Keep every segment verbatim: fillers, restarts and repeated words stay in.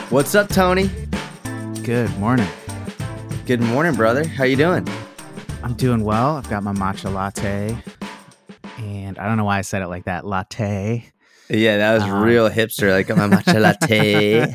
What's up, Tony? Good morning. Good morning, brother. How you doing? I'm doing well. I've got my matcha latte, and I don't know why I said it like that, latte. Yeah, that was um, real hipster, like my matcha latte.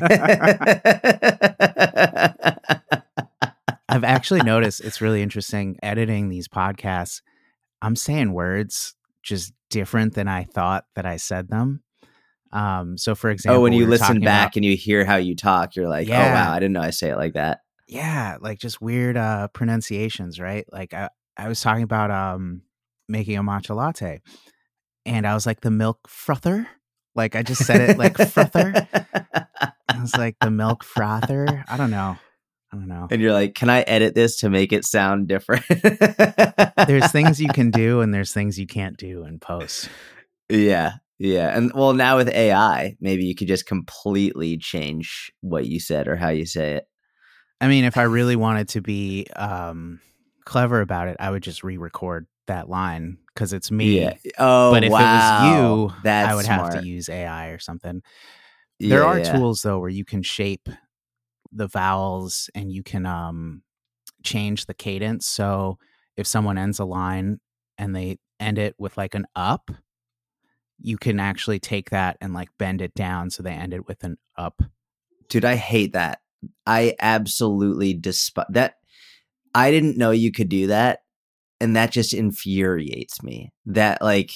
I've actually noticed it's really interesting editing these podcasts. I'm saying words just different than I thought that I said them. Um, so, for example, oh, when you we listen back about, and you hear how you talk, you're like, yeah, oh, wow, I didn't know I say it like that. Yeah, like just weird uh, pronunciations, right? Like I, I was talking about um, making a matcha latte, and I was like, the milk frother. Like I just said it like frother. I was like, the milk frother. I don't know. I don't know. And you're like, can I edit this to make it sound different? There's things you can do and there's things you can't do in post. Yeah. Yeah. And well, now with A I, maybe you could just completely change what you said or how you say it. I mean, if I really wanted to be um, clever about it, I would just re-record that line because it's me. Yeah. Oh, but if wow. it was you, That's I would smart. have to use A I or something. Yeah, there are yeah. tools, though, where you can shape the vowels and you can um, change the cadence. So if someone ends a line and they end it with like an up, you can actually take that and like bend it down so they end it with an up. Dude, I hate that. I absolutely despise that. I didn't know you could do that. And that just infuriates me. That like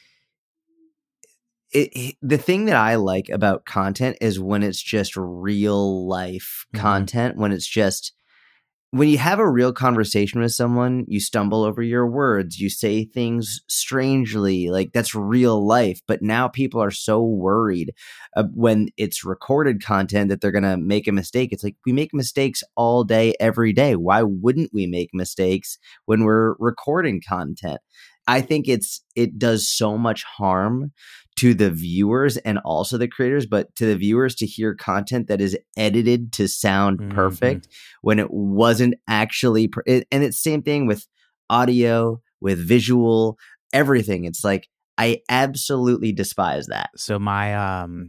it, it, the thing that I like about content is when it's just real life Mhm. content, when it's just when you have a real conversation with someone, you stumble over your words, you say things strangely, like that's real life. But now people are so worried uh, when it's recorded content that they're going to make a mistake. It's like we make mistakes all day, every day. Why wouldn't we make mistakes when we're recording content? I think it's it does so much harm to the viewers and also the creators, but to the viewers to hear content that is edited to sound Mhm. perfect when it wasn't actually. Per- it, and it's same thing with audio, with visual, everything. It's like I absolutely despise that. So my um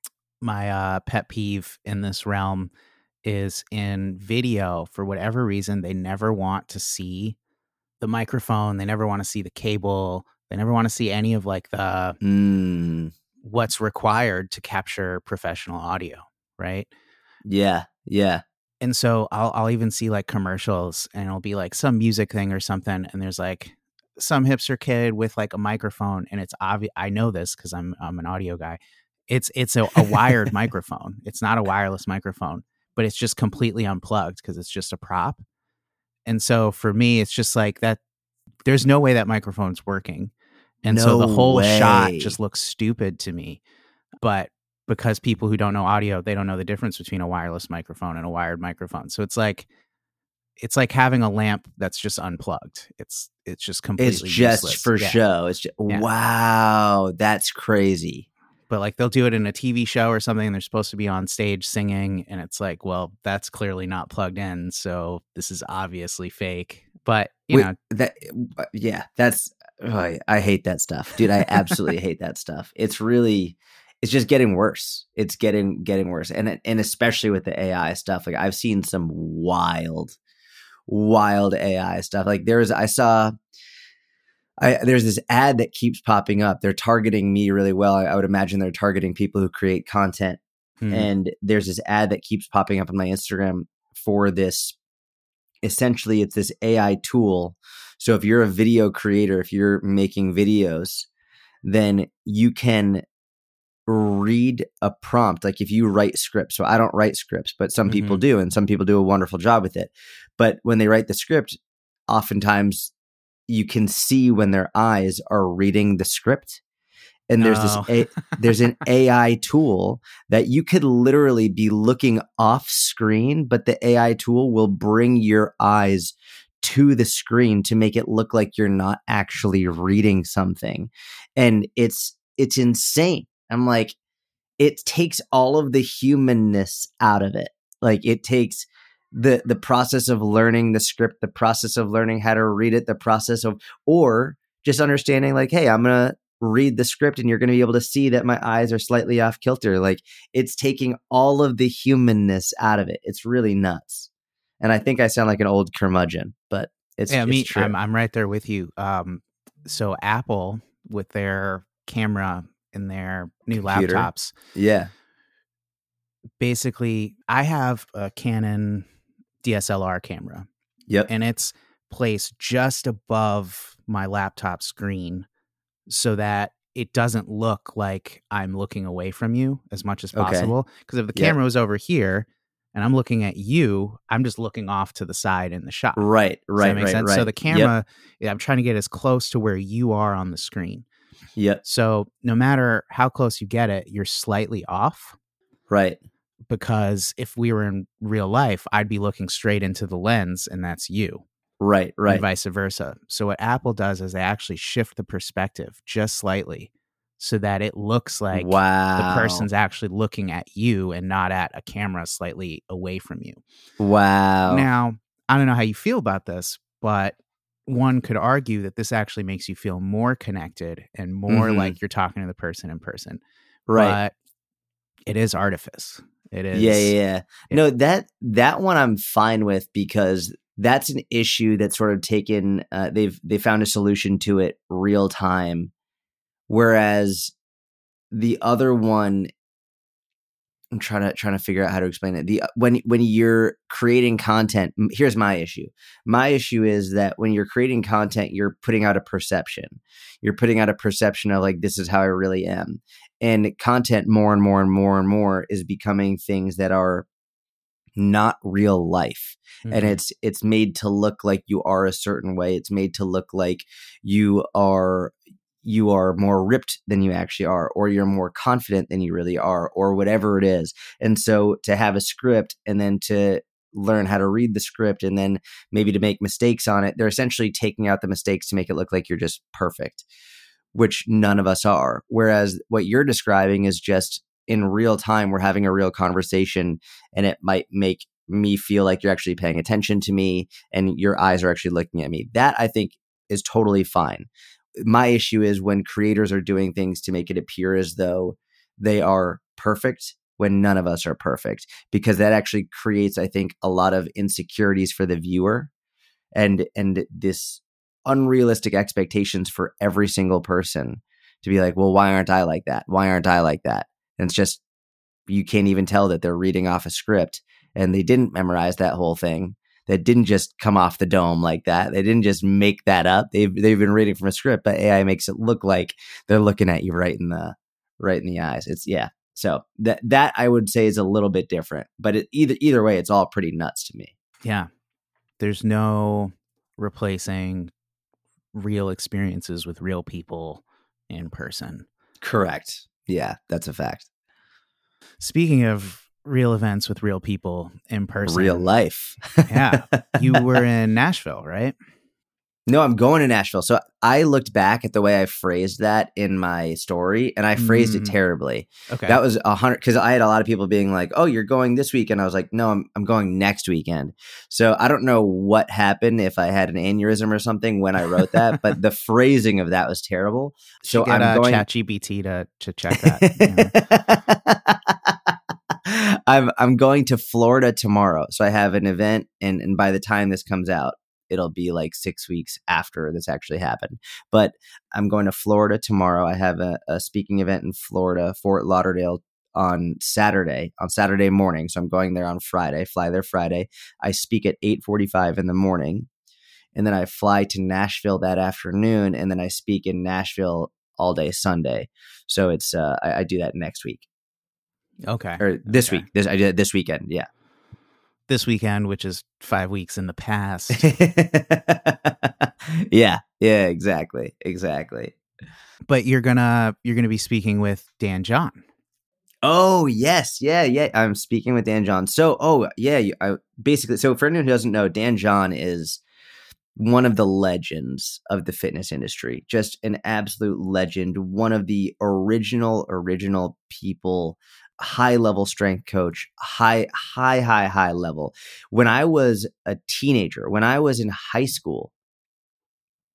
my uh pet peeve in this realm is in video. For whatever reason, they never want to see the microphone. They never want to see the cable. They never want to see any of like the Mm, what's required to capture professional audio, right? yeah, yeah. And so I'll I'll even see like commercials and it'll be like some music thing or something, and there's like some hipster kid with like a microphone, and it's obvious. I know this because I'm I'm an audio guy. It's it's a, a wired microphone. It's not a wireless microphone, but it's just completely unplugged because it's just a prop. And so for me, it's just like that. There's no way that microphone's working. And so the No whole way. shot just looks stupid to me. But because people who don't know audio, they don't know the difference between a wireless microphone and a wired microphone. So it's like it's like having a lamp that's just unplugged. It's it's just completely It's just useless. for Yeah. show. It's just, Yeah. Wow, that's crazy. But like they'll do it in a T V show or something, and they're supposed to be on stage singing, and it's like, well, that's clearly not plugged in, so this is obviously fake. But you Wait, know, that yeah, that's oh, I, I hate that stuff, dude. I absolutely hate that stuff. It's really, it's just getting worse. It's getting getting worse, and and especially with the A I stuff. Like I've seen some wild, wild A I stuff. Like there's, I saw. I, there's this ad that keeps popping up. They're targeting me really well. I, I would imagine they're targeting people who create content. hmm. And there's this ad that keeps popping up on my Instagram for this. Essentially, it's this A I tool. So if you're a video creator, if you're making videos, then you can read a prompt. Like if you write scripts. So I don't write scripts, but some people Mhm. do. And some people do a wonderful job with it. But when they write the script, oftentimes you can see when their eyes are reading the script. And there's Oh. this, a, there's an A I tool that you could literally be looking off screen, but the A I tool will bring your eyes to the screen to make it look like you're not actually reading something. And it's, it's insane. I'm like, it takes all of the humanness out of it. Like it takes the the process of learning the script, the process of learning how to read it, the process of, or just understanding like, hey, I'm gonna read the script and you're going to be able to see that my eyes are slightly off kilter. Like it's taking all of the humanness out of it. It's really nuts. And I think I sound like an old curmudgeon, but it's, yeah, it's me, true. I'm, I'm right there with you. Um, so Apple with their camera in their new Computer. laptops. Yeah. Basically, I have a Canon D S L R camera. Yep. And it's placed just above my laptop screen so that it doesn't look like I'm looking away from you as much as possible. Because okay. if the yep. camera was over here and I'm looking at you, I'm just looking off to the side in the shot. Right, right, Does that make right, sense? right. So the camera, yep. I'm trying to get as close to where you are on the screen. Yep. So no matter how close you get it, you're slightly off. Right. Because if we were in real life, I'd be looking straight into the lens and that's you. Right, right. And vice versa. So what Apple does is they actually shift the perspective just slightly so that it looks like wow. the person's actually looking at you and not at a camera slightly away from you. Wow. Now, I don't know how you feel about this, but one could argue that this actually makes you feel more connected and more mm-hmm. like you're talking to the person in person. Right. But it is artifice. It is. Yeah, yeah, yeah. It, no, that that one I'm fine with because that's an issue that's sort of taken. Uh, they've they found a solution to it real time, whereas the other one, I'm trying to trying to figure out how to explain it. The when when you're creating content, here's my issue. My issue is that when you're creating content, you're putting out a perception. You're putting out a perception of like this is how I really am. And content more and more and more and more is becoming things that are not real life. Mm-hmm. And it's it's made to look like you are a certain way. It's made to look like you are you are more ripped than you actually are, or you're more confident than you really are, or whatever it is. And so to have a script and then to learn how to read the script and then maybe to make mistakes on it, they're essentially taking out the mistakes to make it look like you're just perfect, which none of us are. Whereas what you're describing is just in real time, we're having a real conversation and it might make me feel like you're actually paying attention to me and your eyes are actually looking at me. That I think is totally fine. My issue is when creators are doing things to make it appear as though they are perfect when none of us are perfect, because that actually creates, I think, a lot of insecurities for the viewer and and this unrealistic expectations for every single person to be like, well, why aren't I like that? Why aren't I like that? And it's just, you can't even tell that they're reading off a script and they didn't memorize that whole thing. That didn't just come off the dome like that. They didn't just make that up. They've they've been reading from a script, but A I makes it look like they're looking at you right in the right in the eyes. It's yeah. So that that I would say is a little bit different, but it, either either way, it's all pretty nuts to me. Yeah, there's no replacing real experiences with real people in person. Correct. Yeah, that's a fact. Speaking of real events with real people in person. Real life. Yeah. You were in Nashville, right? No, I'm going to Nashville. So I looked back at the way I phrased that in my story and I phrased mm. it terribly. Okay. That was a hundred, because I had a lot of people being like, oh, you're going this weekend. I was like, no, I'm I'm going next weekend. So I don't know what happened, if I had an aneurysm or something when I wrote that, but the phrasing of that was terrible. So get, I'm uh, going ChatGPT to to check that. I'm I'm going to Florida tomorrow. So I have an event, and, and by the time this comes out, it'll be like six weeks after this actually happened. But I'm going to Florida tomorrow. I have a, a speaking event in Florida, Fort Lauderdale, on Saturday, on Saturday morning. So I'm going there on Friday, fly there Friday. I speak at eight forty-five in the morning, and then I fly to Nashville that afternoon, and then I speak in Nashville all day Sunday. So it's uh, I, I do that next week. Okay. Or this okay. week. This I did it this weekend. Yeah. This weekend, which is five weeks in the past. yeah. Yeah. Exactly. Exactly. But you're gonna you're gonna be speaking with Dan John. Oh yes, yeah, yeah. I'm speaking with Dan John. So, oh yeah, I basically. So for anyone who doesn't know, Dan John is one of the legends of the fitness industry. Just an absolute legend. One of the original original people. High level strength coach, high, high, high, high level. When I was a teenager, when I was in high school,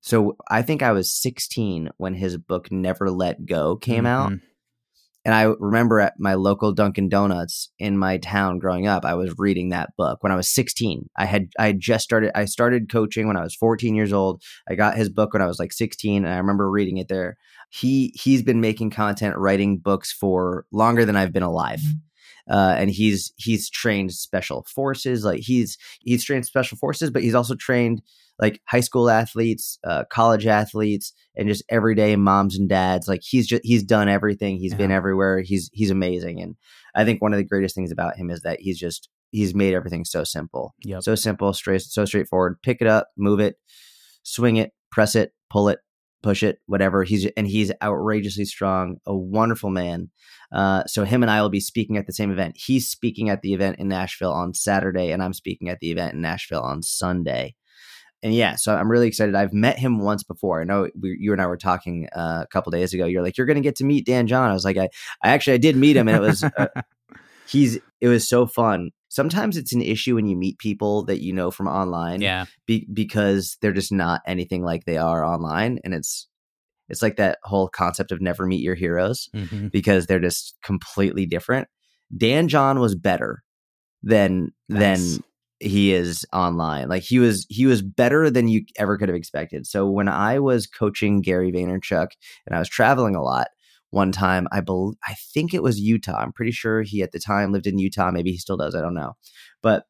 So I think I was sixteen when his book Never Let Go came Mhm. out. And I remember at my local Dunkin' Donuts in my town growing up, I was reading that book when I was sixteen. I had I had just started I started coaching when I was fourteen years old. I got his book when I was like sixteen, and I remember reading it there. He he's been making content, writing books for longer than I've been alive. Uh, and he's he's trained special forces, like he's he's trained special forces, but he's also trained like high school athletes, uh, college athletes, and just everyday moms and dads. Like he's just he's done everything. He's Yeah. been everywhere. He's he's amazing, and I think one of the greatest things about him is that he's just he's made everything so simple, Yep. so simple, straight, so straightforward. Pick it up, move it, swing it, press it, pull it, push it, whatever. He's and he's outrageously strong, a wonderful man. Uh, so him and I will be speaking at the same event. He's speaking at the event in Nashville on Saturday, and I'm speaking at the event in Nashville on Sunday. And yeah, so I'm really excited. I've met him once before. I know we, you and I were talking uh, a couple days ago. You're like, you're going to get to meet Dan John. I was like, I, I actually I did meet him, and it was uh, he's it was so fun. Sometimes it's an issue when you meet people that you know from online, Yeah. be, because they're just not anything like they are online, and it's it's like that whole concept of never meet your heroes Mhm. because they're just completely different. Dan John was better than Nice. than he is online. Like he was he was better than you ever could have expected. So when I was coaching Gary Vaynerchuk and I was traveling a lot, one time I bel I think it was Utah. I'm pretty sure he at the time lived in Utah. Maybe he still does. I don't know. But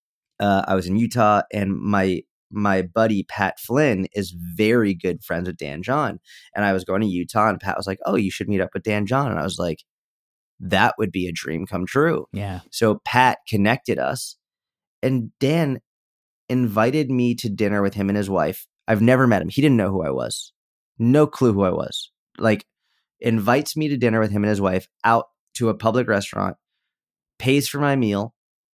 uh, I was in Utah, and my my buddy Pat Flynn is very good friends with Dan John. And I was going to Utah, and Pat was like, "Oh, you should meet up with Dan John." And I was like, that would be a dream come true. Yeah. So Pat connected us, and Dan invited me to dinner with him and his wife. I've never met him. He didn't know who I was. No clue who I was. Like, invites me to dinner with him and his wife out to a public restaurant, pays for my meal.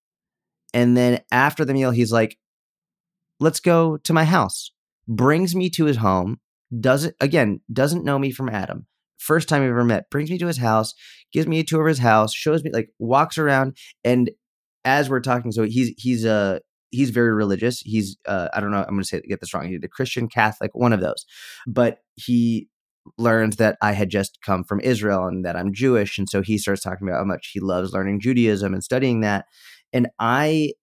And then after the meal, he's like, let's go to my house. Brings me to his home. Doesn't, again, doesn't know me from Adam. First time we ever met. Brings me to his house, gives me a tour of his house, shows me, like, walks around. And as we're talking, so he's, he's, uh, he's very religious. He's, uh, I don't know, I'm going to say, get this wrong. He's a Christian, Catholic, one of those. But he learned that I had just come from Israel and that I'm Jewish. And so he starts talking about how much he loves learning Judaism and studying that. And I,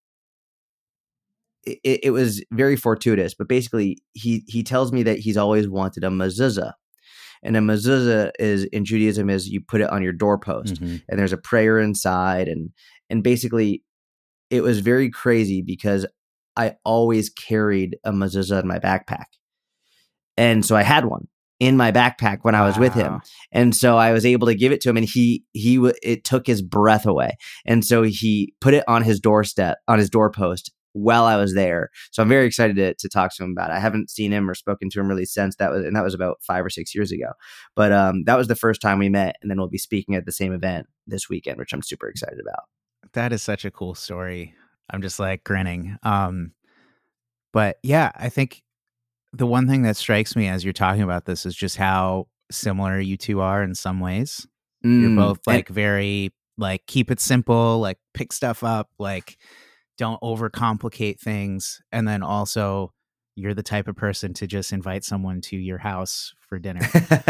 It, it was very fortuitous, but basically he he tells me that he's always wanted a mezuzah. And a mezuzah is, in Judaism, is you put it on your doorpost, Mm-hmm. and there's a prayer inside. And and basically it was very crazy because I always carried a mezuzah in my backpack. And so I had one in my backpack when wow. I was with him. And so I was able to give it to him, and he, he, it took his breath away. And so he put it on his doorstep, on his doorpost, while I was there. So I'm very excited to, to talk to him about it. I haven't seen him or spoken to him really since that was, and that was about five or six years ago. But um, that was the first time we met, and then we'll be speaking at the same event this weekend, which I'm super excited about. That is such a cool story. I'm just like grinning. Um, but yeah, I think the one thing that strikes me as you're talking about this is just how similar you two are in some ways. Mm, you're both like and- very like keep it simple, like pick stuff up, like don't overcomplicate things. And then also you're the type of person to just invite someone to your house for dinner.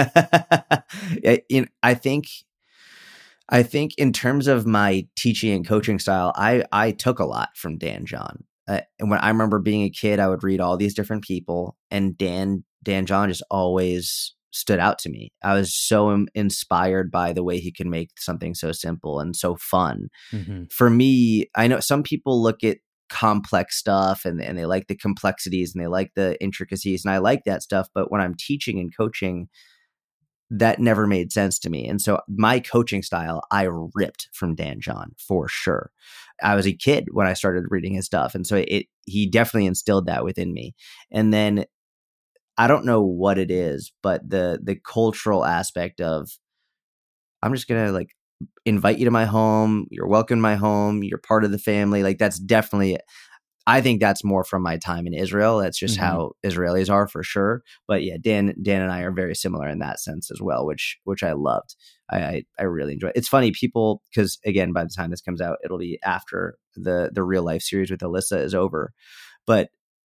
I think, I think in terms of my teaching and coaching style, I, I took a lot from Dan John. Uh, and when I remember being a kid, I would read all these different people, and Dan, Dan John just always stood out to me. I was so im- inspired by the way he can make something so simple and so fun. Mm-hmm. For me, I know some people look at complex stuff and, and they like the complexities and they like the intricacies, and I like that stuff. But when I'm teaching and coaching, that never made sense to me. And so my coaching style, I ripped from Dan John for sure. I was a kid when I started reading his stuff. And so it, he definitely instilled that within me. And then I don't know what it is, but the the cultural aspect of, I'm just going to like invite you to my home. You're welcome in my home. You're part of the family. Like that's definitely, I think that's more from my time in Israel. That's just mm-hmm. how Israelis are for sure. But yeah, Dan, Dan and I are very similar in that sense as well, which, which I loved. I, I, I really enjoy. It's funny, people, because again, by the time this comes out, it'll be after the, the real life series with Alyssa is over. But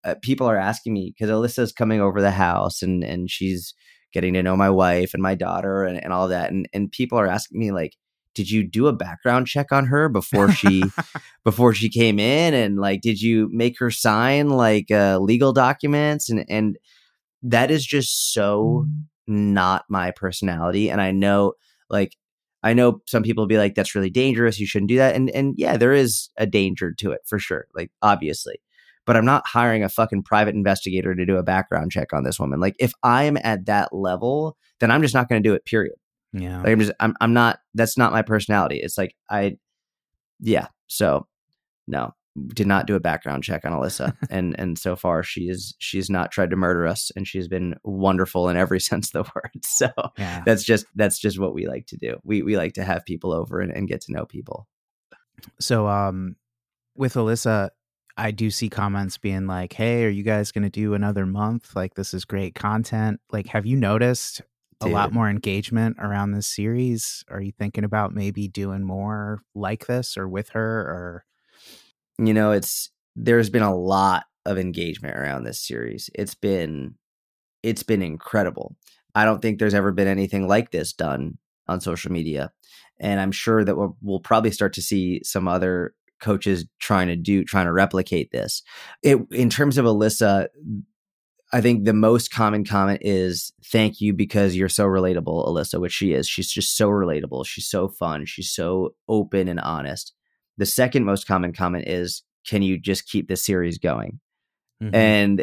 uh, people are asking me because Alyssa's coming over the house and and she's getting to know my wife and my daughter and, and all of that. And and people are asking me like, did you do a background check on her before she before she came in? And like, did you make her sign like uh, legal documents? And and that is just so not my personality. And I know like I know some people will be like, that's really dangerous. You shouldn't do that. And and yeah, there is a danger to it for sure. Like obviously. But I'm not hiring a fucking private investigator to do a background check on this woman. Like if I'm at that level, then I'm just not going to do it, period. Yeah. Like I'm just, I'm, I'm not, that's not my personality. It's like, I, yeah. So no, did not do a background check on Alyssa. and, and so far she is, she's not tried to murder us and she's been wonderful in every sense of the word. So Yeah. that's just, that's just what we like to do. We, we like to have people over and, and get to know people. So, um, with Alyssa, I do see comments being like, hey, are you guys going to do another month? Like, this is great content. Like, have you noticed a Dude. lot more engagement around this series? Are you thinking about maybe doing more like this or with her or? You know, it's, there's been a lot of engagement around this series. It's been, it's been incredible. I don't think there's ever been anything like this done on social media. And I'm sure that we'll, we'll probably start to see some other coaches trying to do, trying to replicate this. It, in terms of Alyssa, I think the most common comment is thank you because you're so relatable, Alyssa, which she is. She's just so relatable. She's so fun. She's so open and honest. The second most common comment is, can you just keep this series going? Mm-hmm. And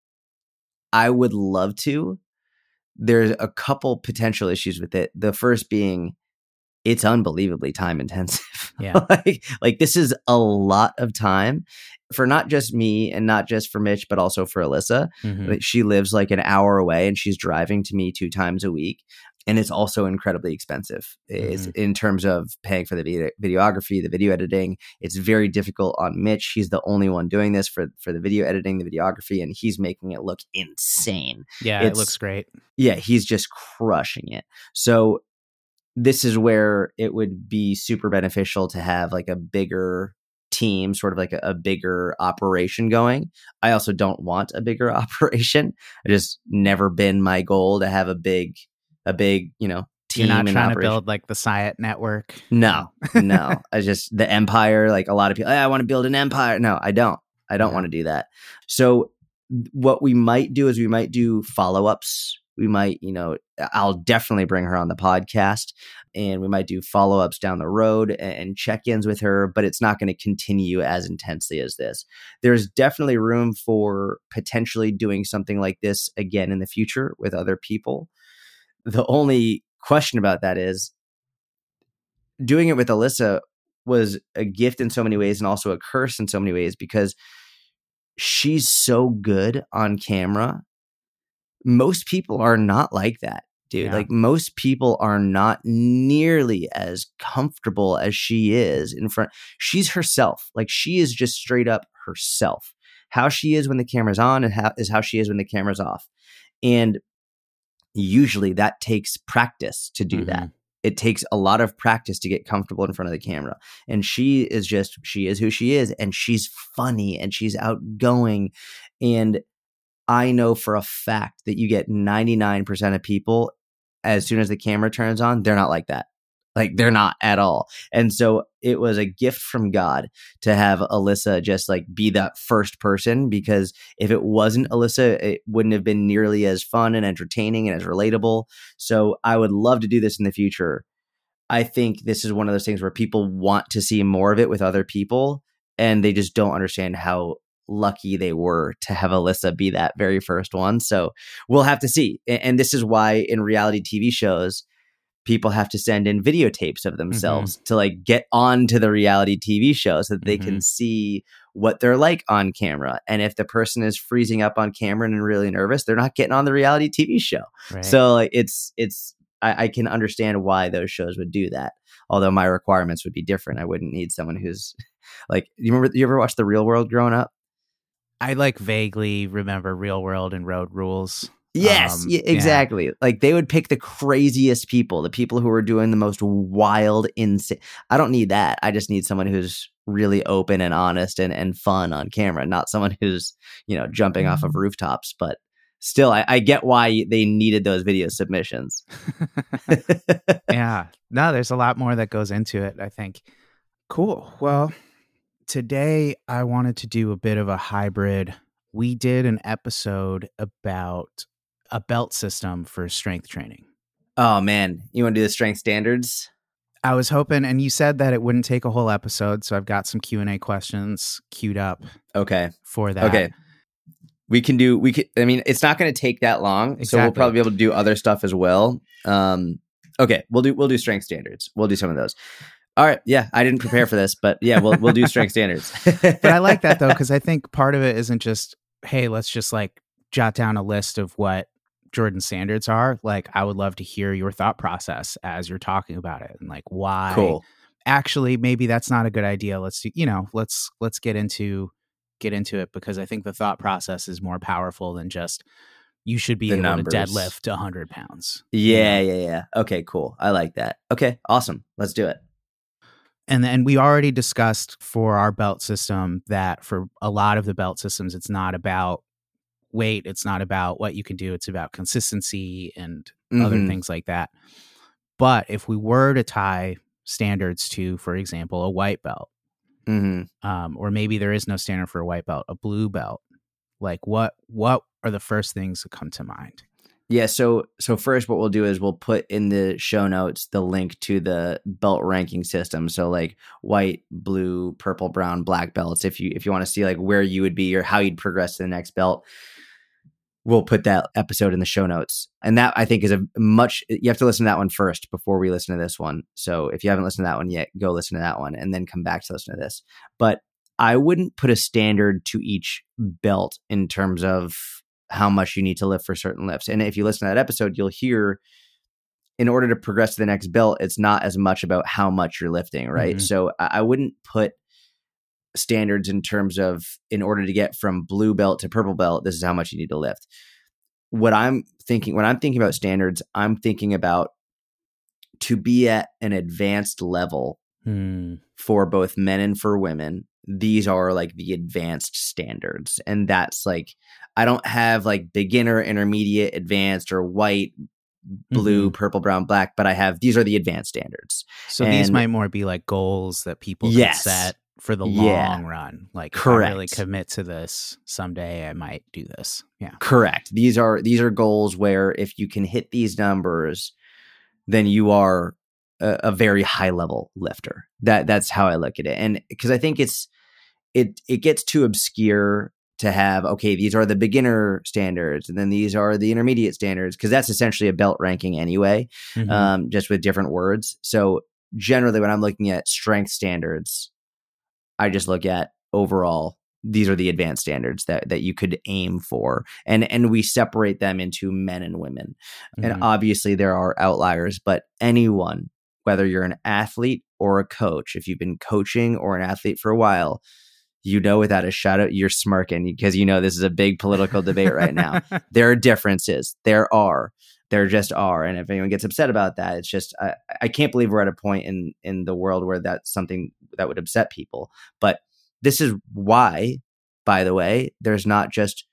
I would love to. There's a couple potential issues with it. The first being, it's unbelievably time intensive. Yeah. like, like this is a lot of time for not just me and not just for Mitch, but also for Alyssa. Mm-hmm. She lives like an hour away and she's driving to me two times a week. And it's also incredibly expensive. It's mm-hmm. in terms of paying for the video, videography, the video editing. It's very difficult on Mitch. He's the only one doing this for, for the video editing, the videography, and he's making it look insane. Yeah, it's, it looks great. Yeah, he's just crushing it. So this is where it would be super beneficial to have like a bigger team, sort of like a, a bigger operation going. I also don't want a bigger operation. I just never been my goal to have a big, a big, you know, team. You're not trying operation. to build like the Sciat network. No, no. I just, the empire, like a lot of people, hey, I want to build an empire. No, I don't. I don't yeah. want to do that. So what we might do is we might do follow-ups. We might, you know, I'll definitely bring her on the podcast and we might do follow-ups down the road and check-ins with her, but it's not going to continue as intensely as this. There's definitely room for potentially doing something like this again in the future with other people. The only question about that is doing it with Alyssa was a gift in so many ways and also a curse in so many ways because she's so good on camera. Most people are not like that, dude. Yeah. Like most people are not nearly as comfortable as she is in front. She's herself. Like she is just straight up herself. How she is when the camera's on and how is how she is when the camera's off. And usually that takes practice to do mm-hmm. that. It takes a lot of practice to get comfortable in front of the camera. And she is just, she is who she is. And she's funny and she's outgoing. And I know for a fact that you get ninety-nine percent of people, as soon as the camera turns on, they're not like that. Like they're not at all. And so it was a gift from God to have Alyssa just like be that first person, because if it wasn't Alyssa, it wouldn't have been nearly as fun and entertaining and as relatable. So I would love to do this in the future. I think this is one of those things where people want to see more of it with other people and they just don't understand how lucky they were to have Alyssa be that very first one. So we'll have to see. And this is why in reality T V shows, people have to send in videotapes of themselves mm-hmm. to like get onto the reality T V show so that they mm-hmm. can see what they're like on camera. And if the person is freezing up on camera and really nervous, they're not getting on the reality T V show. Right. So like, it's, it's, I, I can understand why those shows would do that. Although my requirements would be different. I wouldn't need someone who's like, you remember, you ever watch The Real World growing up? I like vaguely remember Real World and Road Rules. Yes, Um, yeah, yeah. exactly. Like they would pick the craziest people, the people who are doing the most wild, insane. I don't need that. I just need someone who's really open and honest and, and fun on camera, not someone who's, you know, jumping off of rooftops. But still, I, I get why they needed those video submissions. Yeah. No, there's a lot more that goes into it, I think. Cool. Well, today I wanted to do a bit of a hybrid. We did an episode about a belt system for strength training. Oh, man. You want to do the strength standards? I was hoping, and you said that it wouldn't take a whole episode, so I've got some Q and A questions queued up. Okay. For that. Okay. We can do, we could, I mean, it's not going to take that long, exactly. So we'll probably be able to do other stuff as well. Um, okay. We'll do, we'll do strength standards. We'll do some of those. All right. Yeah. I didn't prepare for this, but yeah, we'll, we'll do strength standards. But I like that though, because I think part of it isn't just, hey, let's just like jot down a list of what Jordan standards are. Like, I would love to hear your thought process as you're talking about it and like why cool. Actually, maybe that's not a good idea. Let's do, you know, let's, let's get into, get into it because I think the thought process is more powerful than just, you should be the able numbers. to deadlift a hundred pounds. Yeah. You know? Yeah. Yeah. Okay, cool. I like that. Okay. Awesome. Let's do it. And then we already discussed for our belt system that for a lot of the belt systems, it's not about weight. It's not about what you can do. It's about consistency and mm-hmm. other things like that. But if we were to tie standards to, for example, a white belt, mm-hmm. um, or maybe there is no standard for a white belt, a blue belt, like what, what are the first things that come to mind? Yeah, so so first what we'll do is we'll put in the show notes the link to the belt ranking system. So like white, blue, purple, brown, black belts. If you if you want to see like where you would be or how you'd progress to the next belt, we'll put that episode in the show notes. And that I think is a much you have to listen to that one first before we listen to this one. So if you haven't listened to that one yet, go listen to that one and then come back to listen to this. But I wouldn't put a standard to each belt in terms of how much you need to lift for certain lifts. And if you listen to that episode, you'll hear in order to progress to the next belt, it's not as much about how much you're lifting, right? Mm-hmm. So I wouldn't put standards in terms of in order to get from blue belt to purple belt, this is how much you need to lift. What I'm thinking, when I'm thinking about standards, I'm thinking about to be at an advanced level mm. for both men and for women. These are like the advanced standards. And that's like, I don't have like beginner, intermediate, advanced, or white, blue, mm-hmm. purple, brown, black, but I have, these are the advanced standards. So and these might more be like goals that people yes, can set for the yeah, long run. Like, correct. If I really commit to this someday, I might do this. Yeah. Correct. These are, these are goals where if you can hit these numbers, then you are a, a very high level lifter. That that's how I look at it. And because I think it's, it, it gets too obscure to have, okay, these are the beginner standards and then these are the intermediate standards, because that's essentially a belt ranking anyway, mm-hmm. um, just with different words. So generally when I'm looking at strength standards, I just look at overall, these are the advanced standards that, that you could aim for. And, and we separate them into men and women. Mm-hmm. And obviously there are outliers, but anyone, whether you're an athlete or a coach, if you've been coaching or an athlete for a while, you know, without a shadow, you're smirking because you know this is a big political debate right now. There are differences. There are. There just are. And if anyone gets upset about that, it's just, I, I can't believe we're at a point in, in the world where that's something that would upset people. But this is why, by the way, there's not just,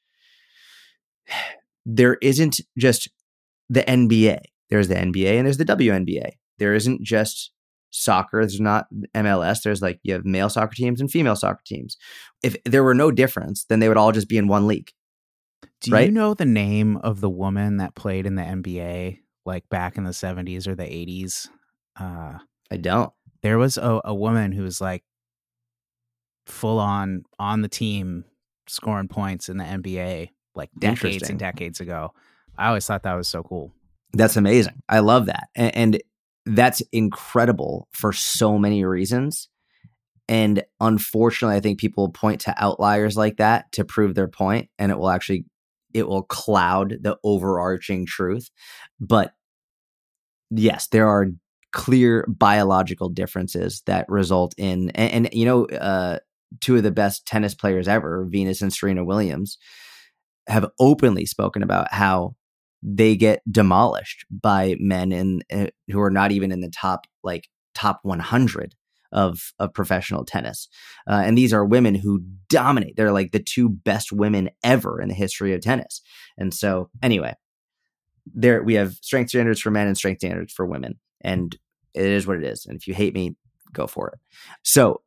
there isn't just the N B A. There's the N B A and there's the W N B A. There isn't just soccer. There's not M L S. There's like, you have male soccer teams and female soccer teams. If there were no difference, then they would all just be in one league. Do right? you know the name of the woman that played in the N B A like back in the seventies or the eighties? Uh, I don't. There was a, a woman who was like full on on the team scoring points in the N B A like decades and decades ago. I always thought that was so cool. That's amazing. I love that. And, and that's incredible for so many reasons. And unfortunately, I think people point to outliers like that to prove their point, and it will actually, it will cloud the overarching truth. But yes, there are clear biological differences that result in, and, and you know, uh, two of the best tennis players ever, Venus and Serena Williams, have openly spoken about how they get demolished by men in uh, who are not even in the top like top one hundred of of professional tennis. Uh, and these are women who dominate. They're like the two best women ever in the history of tennis. And so anyway, there we have strength standards for men and strength standards for women. And it is what it is. And if you hate me, go for it. So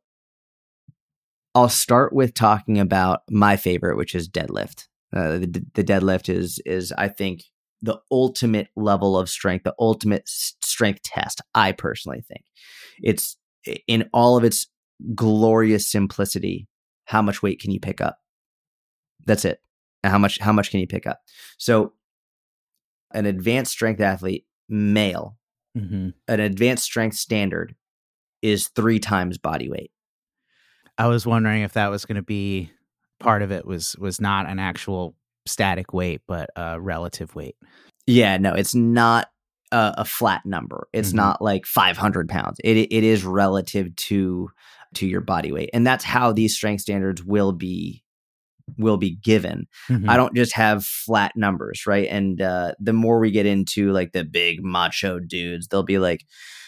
I'll start with talking about my favorite, which is deadlift. Uh, the, the deadlift is, is I think, the ultimate level of strength, the ultimate s- strength test, I personally think. It's in all of its glorious simplicity. How much weight can you pick up? That's it. And how much, how much can you pick up? So an advanced strength athlete, male, mm-hmm. an advanced strength standard is three times body weight. I was wondering if that was going to be part of it was was not an actual static weight, but a relative weight. Yeah, no, it's not a, a flat number. It's mm-hmm. not like five hundred pounds. It it is relative to to your body weight, and that's how these strength standards will be will be given. Mm-hmm. I don't just have flat numbers, right? And uh, the more we get into like the big macho dudes, they'll be like,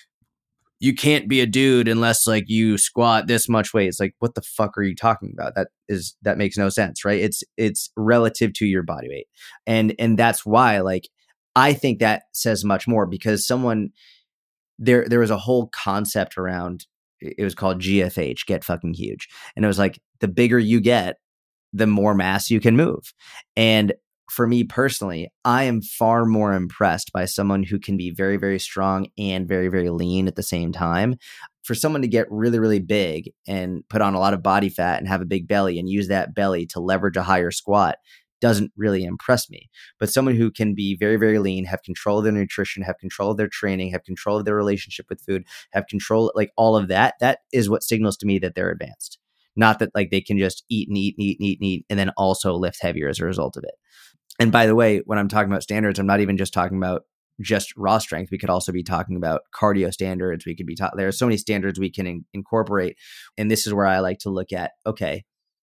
you can't be a dude unless like you squat this much weight. It's like, what the fuck are you talking about? That is, that makes no sense, right? It's, it's relative to your body weight. And, and that's why, like, I think that says much more because someone there, there was a whole concept around, it was called G F H, get fucking huge. And it was like, the bigger you get, the more mass you can move. And for me personally, I am far more impressed by someone who can be very, very strong and very, very lean at the same time. For someone to get really, really big and put on a lot of body fat and have a big belly and use that belly to leverage a higher squat doesn't really impress me. But someone who can be very, very lean, have control of their nutrition, have control of their training, have control of their relationship with food, have control, like all of that, that is what signals to me that they're advanced. Not that like they can just eat and eat and eat and eat and eat and then also lift heavier as a result of it. And by the way, when I'm talking about standards, I'm not even just talking about just raw strength. We could also be talking about cardio standards. We could be talking, there are so many standards we can in- incorporate. And this is where I like to look at, okay,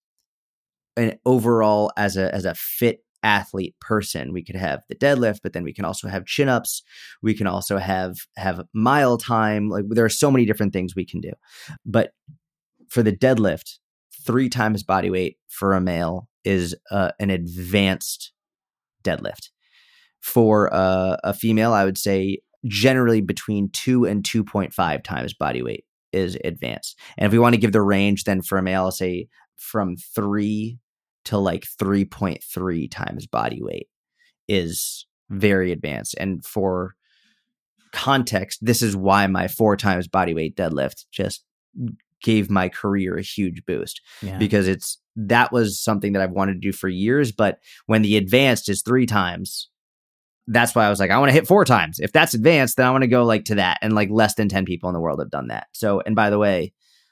and overall as a, as a fit athlete person, we could have the deadlift, but then we can also have chin ups. We can also have, have mile time. Like there are so many different things we can do, but for the deadlift, three times body weight for a male is uh, an advanced deadlift. For uh, a female, I would say generally between two and two point five times body weight is advanced. And if we want to give the range, then for a male, I'll say from three to like three point three times body weight is very advanced. And for context, this is why my four times body weight deadlift just gave my career a huge boost yeah. because it's, that was something that I've wanted to do for years. But when the advanced is three times, that's why I was like, I want to hit four times. If that's advanced, then I want to go like to that. And like less than ten people in the world have done that. So, and by the way,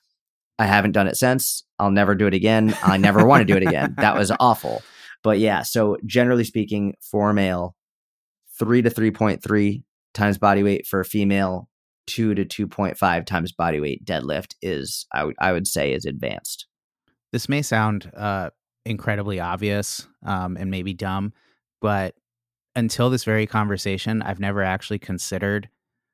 I haven't done it since. I'll never do it again. I never want to do it again. That was awful. But yeah, so generally speaking, for a male, three to three point three times body weight. For a female, two to two point five times body weight deadlift is, I, w- I would say, is advanced. This may sound uh, incredibly obvious um, and maybe dumb, but until this very conversation, I've never actually considered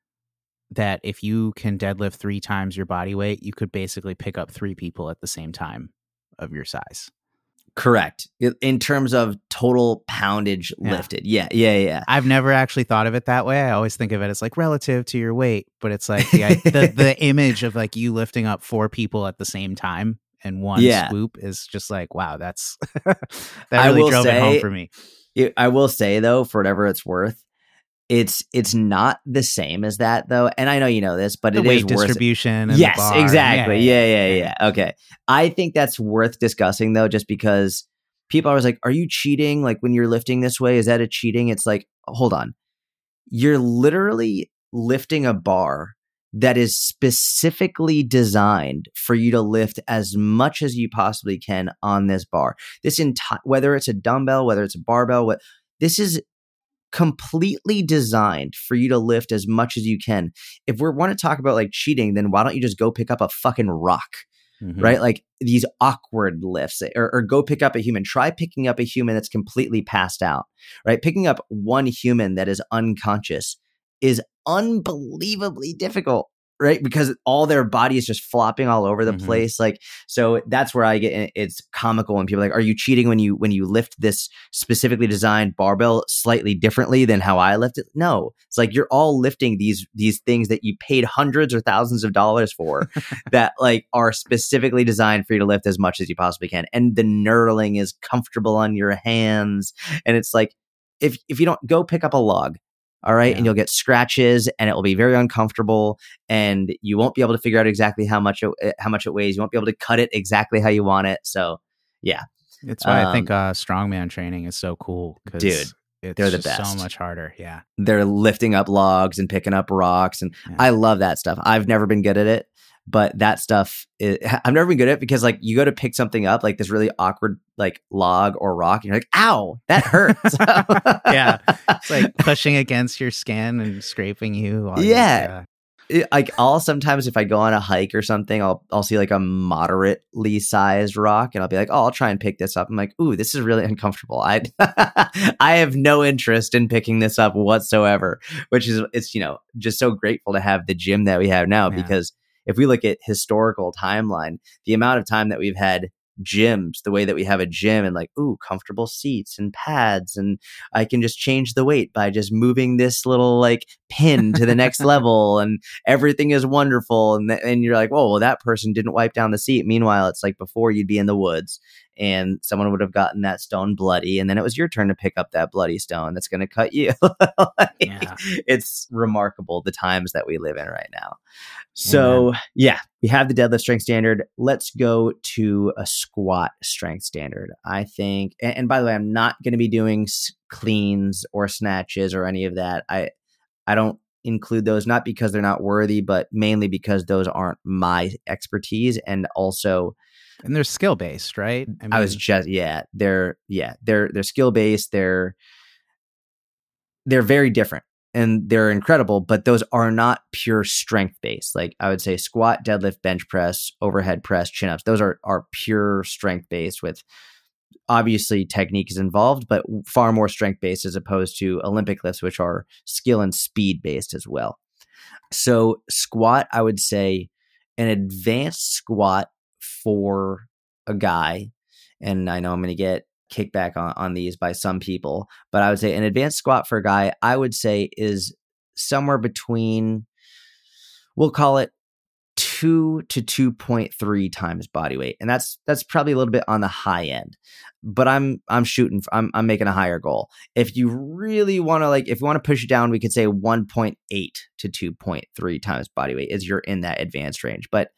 that if you can deadlift three times your body weight, you could basically pick up three people at the same time of your size. Correct. In terms of total poundage Yeah. lifted. Yeah, yeah, yeah. I've never actually thought of it that way. I always think of it as like relative to your weight, but it's like the the, the image of like you lifting up four people at the same time in one Yeah. swoop is just like, wow, that's that really drove say, it home for me. It, I will say though, for whatever it's worth, it's it's not the same as that though. And I know you know this, but The it weight is worth distribution. And Yes, the bar. exactly. Yeah, Yeah yeah, yeah, yeah. Okay. I think that's worth discussing though, just because people are always like, are you cheating? Like when you're lifting this way, is that a cheating? It's like, hold on. You're literally lifting a bar that is specifically designed for you to lift as much as you possibly can on this bar. This entire, whether it's a dumbbell, whether it's a barbell, what this is completely designed for you to lift as much as you can. If we want to talk about like cheating, then why don't you just go pick up a fucking rock? Mhm. right? Like these awkward lifts, or, or go pick up a human. Try picking up a human that's completely passed out, right? Picking up one human that is unconscious is unbelievably difficult, right? Because all their body is just flopping all over the Mhm. place. Like, so that's where I get, it's comical when people are like, are you cheating when you, when you lift this specifically designed barbell slightly differently than how I lift it? No, it's like, you're all lifting these, these things that you paid hundreds or thousands of dollars for that like are specifically designed for you to lift as much as you possibly can. And the knurling is comfortable on your hands. And it's like, if, if you don't go pick up a log, all right. Yeah. And you'll get scratches and it will be very uncomfortable and you won't be able to figure out exactly how much it, how much it weighs. You won't be able to cut it exactly how you want it. So yeah. It's why Um, I think uh, strongman training is so cool. 'Cause dude, it's they're the just so best. much harder. Yeah. They're lifting up logs and picking up rocks. And Yeah. I love that stuff. I've never been good at it, but that stuff, is, I've never been good at it because like you go to pick something up, like this really awkward like log or rock, and you're like, ow, that hurts. Yeah. It's like pushing against your skin and scraping you. while you- Yeah. It- like I'll sometimes if I go on a hike or something, I'll I'll see like a moderately sized rock and I'll be like, oh, I'll try and pick this up. I'm like, ooh, this is really uncomfortable. I I have no interest in picking this up whatsoever, which is it's you know just so grateful to have the gym that we have now Yeah. because if we look at historical timeline, the amount of time that we've had gyms the way that we have a gym and like, ooh, comfortable seats and pads. And I can just change the weight by just moving this little like pin to the next level and everything is wonderful. And, th- and you're like, whoa, well, that person didn't wipe down the seat. Meanwhile, it's like before you'd be in the woods and someone would have gotten that stone bloody. And then it was your turn to pick up that bloody stone that's going to cut you. Like, Yeah. it's remarkable the times that we live in right now. So Amen. Yeah, we have the deadlift strength standard. Let's go to a squat strength standard. I think, and, and by the way, I'm not going to be doing s- cleans or snatches or any of that. I, I don't include those, not because they're not worthy, but mainly because those aren't my expertise. And also, And they're skill based, right? I, mean, I was just, yeah, they're, yeah, they're, they're skill based. They're, they're very different. And they're incredible, but those are not pure strength based. Like I would say squat, deadlift, bench press, overhead press, chin ups. Those are, are pure strength based with obviously technique is involved, but far more strength based as opposed to Olympic lifts, which are skill and speed based as well. So squat, I would say an advanced squat for a guy. And I know I'm going to get kickback on, on these by some people, but I would say an advanced squat for a guy, I would say is somewhere between, we'll call it two to two point three times body weight. And that's, that's probably a little bit on the high end, but I'm, I'm shooting, for, I'm, I'm making a higher goal. If you really want to like, if you want to push it down, we could say one point eight to two point three times body weight as you're in that advanced range, but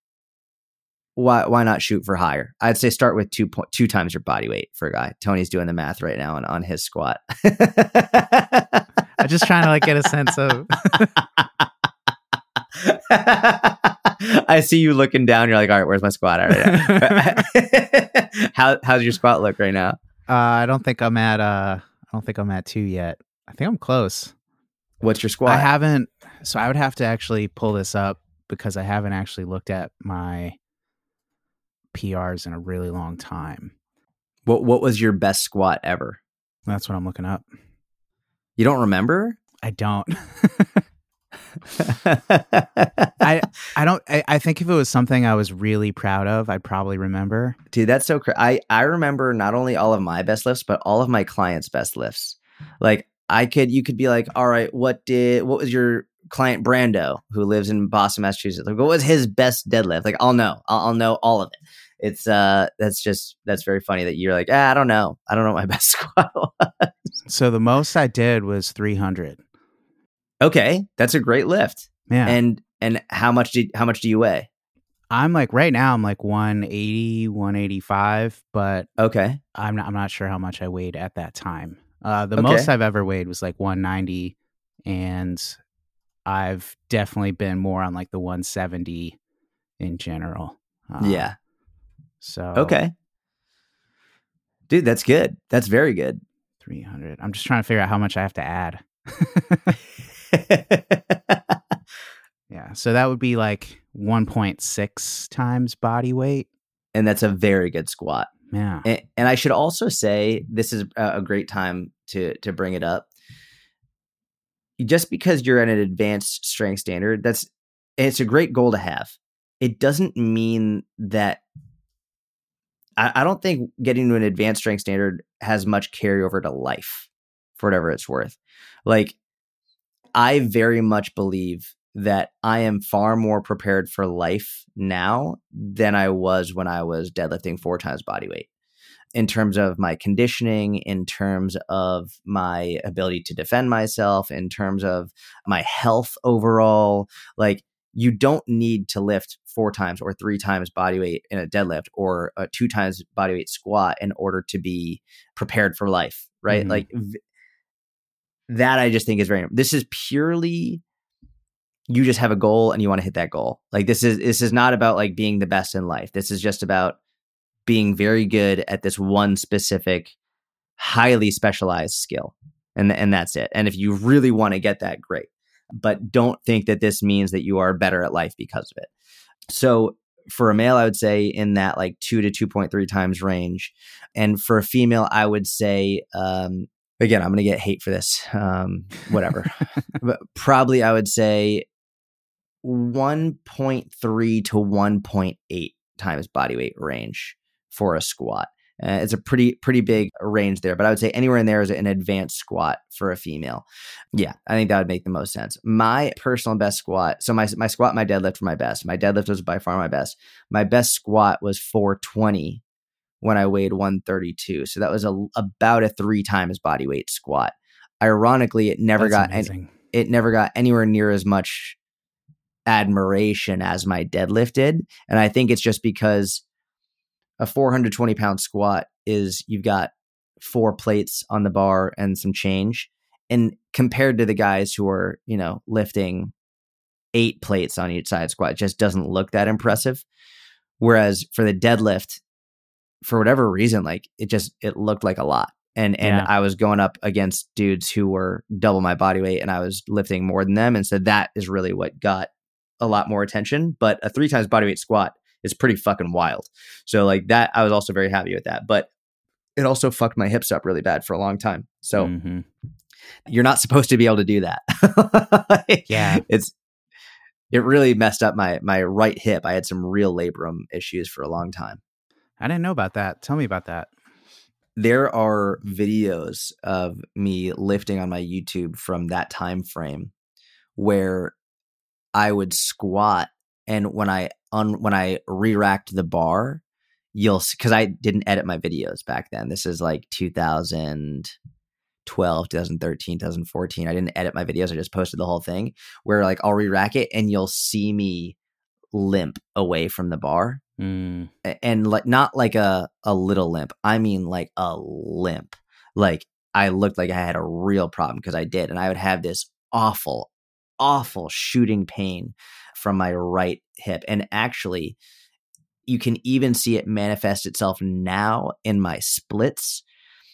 Why why not shoot for higher? I'd say start with two point two times your body weight for a guy. Tony's doing the math right now on, on his squat. I'm just trying to like get a sense of. I see you looking down. You're like, all right, where's my squat at right now? How how's your squat look right now? Uh, I don't think I'm at. Uh, I don't think I'm at two yet. I think I'm close. What's your squat? I haven't. So I would have to actually pull this up because I haven't actually looked at my P Rs in a really long time. What What was your best squat ever? That's what I'm looking up. You don't remember? I don't. I I don't. I, I think if it was something I was really proud of, I'd probably remember. Dude, that's so crazy. I I remember not only all of my best lifts, but all of my clients' best lifts. Like I could, you could be like, all right, what did what was your client Brando who lives in Boston, Massachusetts? Like, what was his best deadlift? Like, I'll know. I'll, I'll know all of it. It's uh, that's just that's very funny that you're like, ah, I don't know. I don't know what my best squat was. So the most I did was three hundred. Okay, that's a great lift. Yeah. And and how much did how much do you weigh? I'm like right now I'm like one eighty, one eighty-five, but Okay. I'm not I'm not sure how much I weighed at that time. Uh the Okay. most I've ever weighed was like one ninety, and I've definitely been more on like the one seventy in general. Uh, Yeah. So Okay. Dude, that's good. That's very good. three hundred. I'm just trying to figure out how much I have to add. Yeah. So that would be like one point six times body weight. And that's a very good squat. Yeah. And, and I should also say, this is a, a great time to to bring it up. Just because you're at an advanced strength standard, that's it's a great goal to have. It doesn't mean that I, I don't think getting to an advanced strength standard has much carryover to life, for whatever it's worth. Like, I very much believe that I am far more prepared for life now than I was when I was deadlifting four times body weight. In terms of my conditioning, in terms of my ability to defend myself, in terms of my health overall, like, you don't need to lift four times or three times body weight in a deadlift or a two times body weight squat in order to be prepared for life, right? Mm-hmm. Like v- that I just think is very, this is purely, you just have a goal and you want to hit that goal. Like this is, this is not about like being the best in life. This is just about being very good at this one specific, highly specialized skill. And, and that's it. And if you really want to get that, great. But don't think that this means that you are better at life because of it. So for a male, I would say in that like two to two point three times range. And for a female, I would say, um, again, I'm going to get hate for this, um, whatever. But probably I would say one point three to one point eight times body weight range for a squat. Uh, it's a pretty, pretty big range there, but I would say anywhere in there is an advanced squat for a female. Yeah, I think that would make the most sense. My personal best squat. So my, my squat, my deadlift were my best. My deadlift was by far my best. My best squat was four twenty when I weighed one thirty-two. So that was a, about a three times body weight squat. Ironically, it never That's got, amazing. it never got anywhere near as much admiration as my deadlift did. And I think it's just because a four hundred twenty pound squat is you've got four plates on the bar and some change. And compared to the guys who are, you know, lifting eight plates on each side squat, it just doesn't look that impressive. Whereas for the deadlift, for whatever reason, like it just, it looked like a lot. And, and Yeah. I was going up against dudes who were double my body weight and I was lifting more than them. And so that is really what got a lot more attention. But a three times body weight squat is pretty fucking wild. So like that, I was also very happy with that, but it also fucked my hips up really bad for a long time. So mm-hmm. You're not supposed to be able to do that. Like, yeah. It's, it really messed up my, my right hip. I had some real labrum issues for a long time. I didn't know about that. Tell me about that. There are videos of me lifting on my YouTube from that time frame where I would squat, and when I un, when I re-racked the bar, you'll because I didn't edit my videos back then. This is like two thousand twelve, twenty thirteen, twenty fourteen. I didn't edit my videos. I just posted the whole thing where like I'll re-rack it and you'll see me limp away from the bar. Mm. And like not like a, a little limp. I mean like a limp. Like I looked like I had a real problem because I did. And I would have this awful, awful shooting pain from my right hip. And actually, you can even see it manifest itself now in my splits.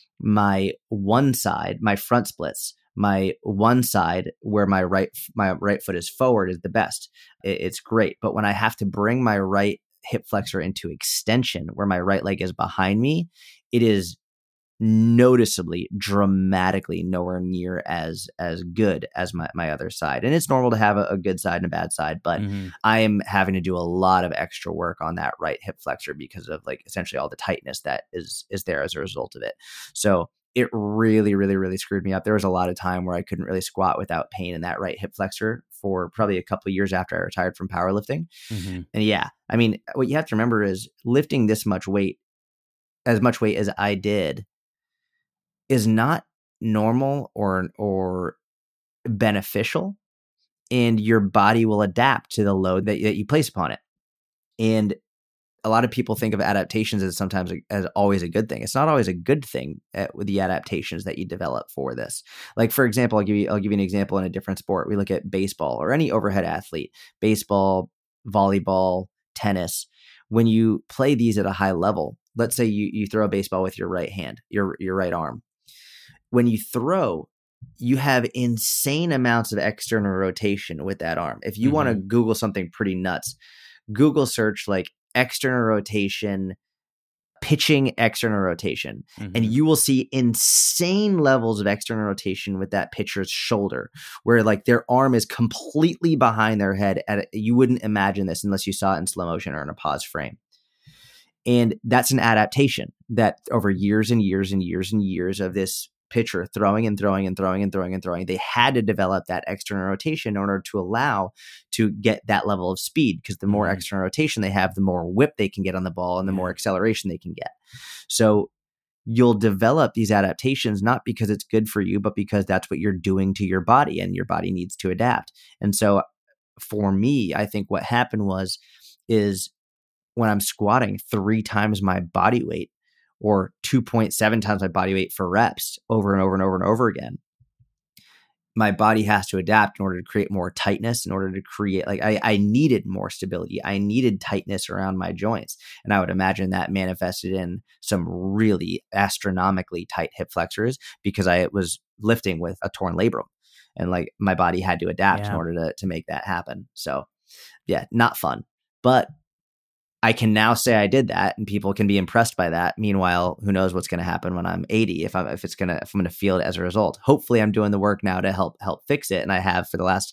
My one side, my front splits, my one side where my right my right foot is forward is the best. It, it's great. But when I have to bring my right hip flexor into extension where my right leg is behind me, it is noticeably, dramatically nowhere near as as good as my, my other side. And it's normal to have a, a good side and a bad side, but mm-hmm. I am having to do a lot of extra work on that right hip flexor because of like essentially all the tightness that is is there as a result of it. So it really, really, really screwed me up. There was a lot of time where I couldn't really squat without pain in that right hip flexor for probably a couple of years after I retired from powerlifting. Mm-hmm. And yeah, I mean, what you have to remember is lifting this much weight, as much weight as I did, is not normal or or beneficial, and your body will adapt to the load that, that you place upon it. And a lot of people think of adaptations as sometimes as always a good thing. It's not always a good thing at, with the adaptations that you develop for this. Like for example, I'll give you I'll give you an example in a different sport. We look at baseball or any overhead athlete, baseball, volleyball, tennis. When you play these at a high level, let's say you you throw a baseball with your right hand, your your right arm. When you throw, you have insane amounts of external rotation with that arm. If you mm-hmm. want to Google something pretty nuts, Google search like external rotation, pitching external rotation, mm-hmm. and you will see insane levels of external rotation with that pitcher's shoulder, where like their arm is completely behind their head. At you wouldn't imagine this unless you saw it in slow motion or in a pause frame. And that's an adaptation that over years and years and years and years of this pitcher throwing and throwing and throwing and throwing and throwing, they had to develop that external rotation in order to allow to get that level of speed, because the more mm-hmm. external rotation they have, the more whip they can get on the ball and the more acceleration they can get. So you'll develop these adaptations not because it's good for you, but because that's what you're doing to your body and your body needs to adapt. And so for me, I think what happened was, is when I'm squatting three times my body weight, or two point seven times my body weight for reps over and over and over and over again, my body has to adapt in order to create more tightness, in order to create, like I, I needed more stability. I needed tightness around my joints. And I would imagine that manifested in some really astronomically tight hip flexors because I was lifting with a torn labrum, and like my body had to adapt yeah. in order to, to make that happen. So yeah, not fun, but I can now say I did that, and people can be impressed by that. Meanwhile, who knows what's going to happen when I'm eighty? If I'm if it's gonna if I'm gonna feel it as a result. Hopefully, I'm doing the work now to help help fix it, and I have for the last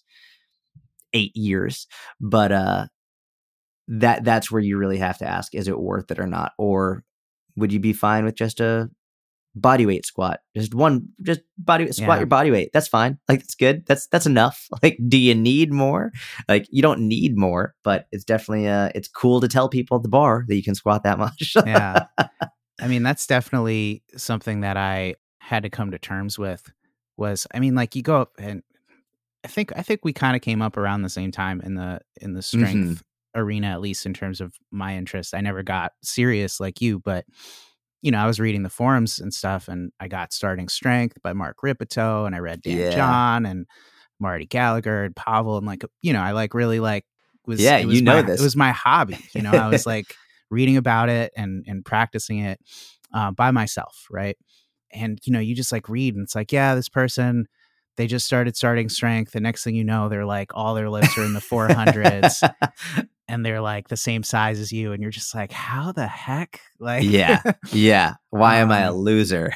eight years. But uh, that that's where you really have to ask: is it worth it or not? Or would you be fine with just a body weight squat, just one, just body squat yeah. your body weight? That's fine. Like, that's good. That's, that's enough. Like, do you need more? Like, you don't need more, but it's definitely, uh, it's cool to tell people at the bar that you can squat that much. Yeah. I mean, that's definitely something that I had to come to terms with was, I mean, like you go up and I think, I think we kind of came up around the same time in the, in the strength mm-hmm. arena, at least in terms of my interest. I never got serious like you, but you know, I was reading the forums and stuff, and I got Starting Strength by Mark Ripito, and I read Dan yeah. John and Marty Gallagher and Pavel, and like, you know, I like really like was yeah, it was you know my, this. It was my hobby. You know, I was like reading about it and and practicing it uh, by myself, right? And you know, you just like read, and it's like, yeah, this person, they just started Starting Strength. The next thing you know, they're like all their lifts are in the four hundreds. And they're like the same size as you. And you're just like, how the heck? Like, yeah. Yeah. Why um, am I a loser?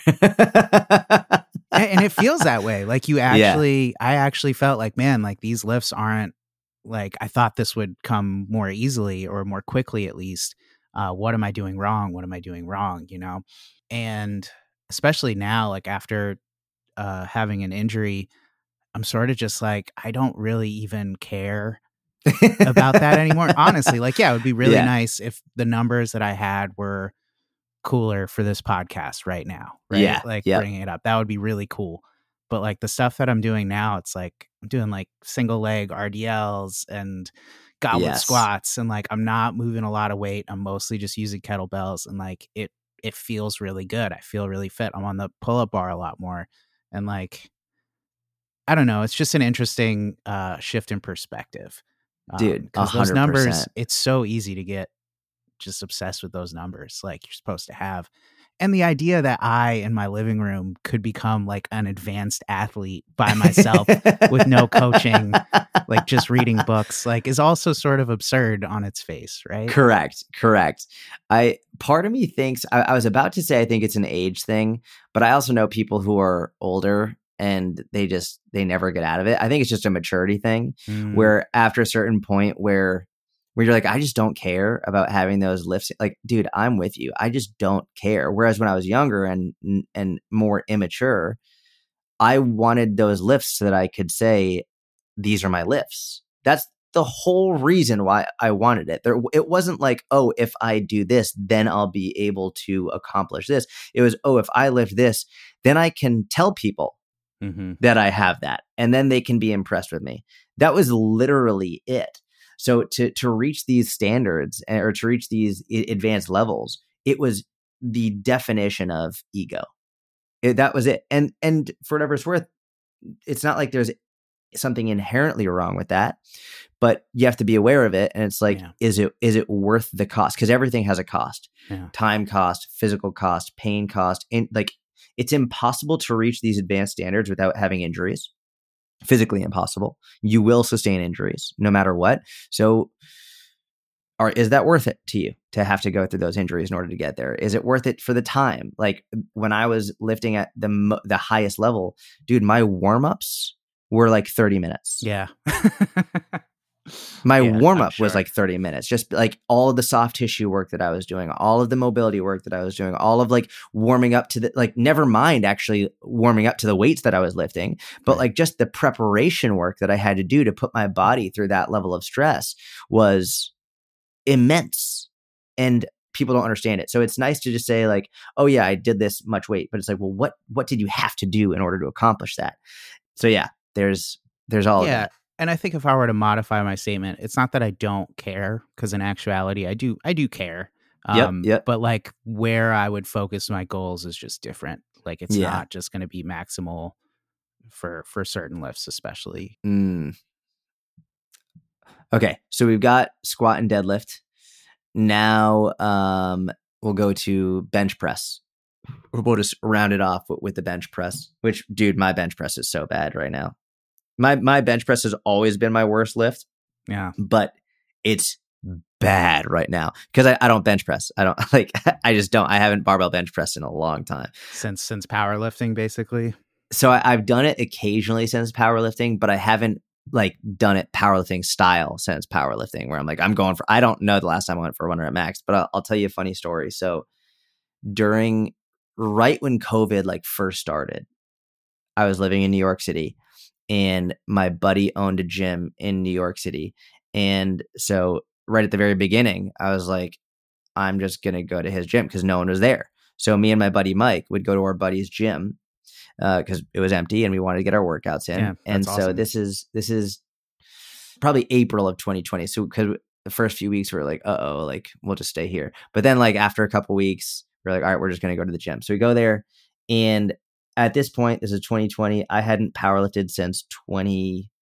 and, and it feels that way. Like you actually, yeah. I actually felt like, man, like these lifts aren't like, I thought this would come more easily or more quickly, at least. Uh, what am I doing wrong? What am I doing wrong? You know? And especially now, like after uh, having an injury, I'm sort of just like, I don't really even care about that anymore. Honestly, like, yeah, it would be really yeah. nice if the numbers that I had were cooler for this podcast right now. Right. Yeah. Like yep. bringing it up. That would be really cool. But like the stuff that I'm doing now, it's like I'm doing like single leg R D Ls and goblet yes. squats. And like, I'm not moving a lot of weight. I'm mostly just using kettlebells, and like it, it feels really good. I feel really fit. I'm on the pull-up bar a lot more. And like, I don't know. It's just an interesting uh, shift in perspective. Dude, because um, those numbers, it's so easy to get just obsessed with those numbers like you're supposed to have. And the idea that I, in my living room, could become like an advanced athlete by myself with no coaching, like just reading books, like is also sort of absurd on its face, right? Correct. Correct. I, part of me thinks, I, I was about to say, I think it's an age thing, but I also know people who are older and they just, they never get out of it. I think it's just a maturity thing mm. where after a certain point where, where you're like, I just don't care about having those lifts. Like, dude, I'm with you. I just don't care. Whereas when I was younger and, and more immature, I wanted those lifts so that I could say, these are my lifts. That's the whole reason why I wanted it. There, it wasn't like, oh, if I do this, then I'll be able to accomplish this. It was, oh, if I lift this, then I can tell people Mm-hmm. that I have that, and then they can be impressed with me. That was literally it. So to to reach these standards or to reach these advanced levels, it was the definition of ego. It, that was it. And and for whatever it's worth, it's not like there's something inherently wrong with that, but you have to be aware of it. And it's like, yeah. is it is it worth the cost? Because everything has a cost. Yeah. Time cost, physical cost, pain cost, and like it's impossible to reach these advanced standards without having injuries. Physically impossible. You will sustain injuries no matter what. So, or is that worth it to you to have to go through those injuries in order to get there? Is it worth it for the time? Like when I was lifting at the mo- the highest level, dude, my warm-ups were like thirty minutes. Yeah. My Yeah, warm-up sure. was like thirty minutes. Just like all of the soft tissue work that I was doing, all of the mobility work that I was doing, all of like warming up to the, like never mind actually warming up to the weights that I was lifting, but Right. like just the preparation work that I had to do to put my body through that level of stress was immense, and people don't understand it. So it's nice to just say like, oh yeah, I did this much weight, but it's like, well, what what did you have to do in order to accomplish that? So yeah, there's there's all yeah. of that. And I think if I were to modify my statement, it's not that I don't care, because in actuality, I do I do care. Um, Yep, yep. But like where I would focus my goals is just different. Like it's Yeah. not just going to be maximal for for certain lifts, especially. Mm. Okay, so we've got squat and deadlift. Now um, we'll go to bench press. We'll just round it off with, with the bench press, which, dude, my bench press is so bad right now. My my bench press has always been my worst lift, Yeah. but it's bad right now because I, I don't bench press. I don't like, I just don't. I haven't barbell bench pressed in a long time. Since since powerlifting, basically. So I, I've done it occasionally since powerlifting, but I haven't like done it powerlifting style since powerlifting, where I'm like, I'm going for, I don't know the last time I went for one rep max, but I'll, I'll tell you a funny story. So during, right when COVID like first started, I was living in New York City and my buddy owned a gym in New York City. And so right at the very beginning, I was like, I'm just going to go to his gym because no one was there. So me and my buddy Mike would go to our buddy's gym because uh, it was empty and we wanted to get our workouts in. Yeah, and so awesome. this is this is probably April of twenty twenty. So because the first few weeks we were like, uh oh, like we'll just stay here. But then like after a couple weeks, we're like, all right, we're just going to go to the gym. So we go there, and at this point, this is twenty twenty. I hadn't powerlifted since twenty.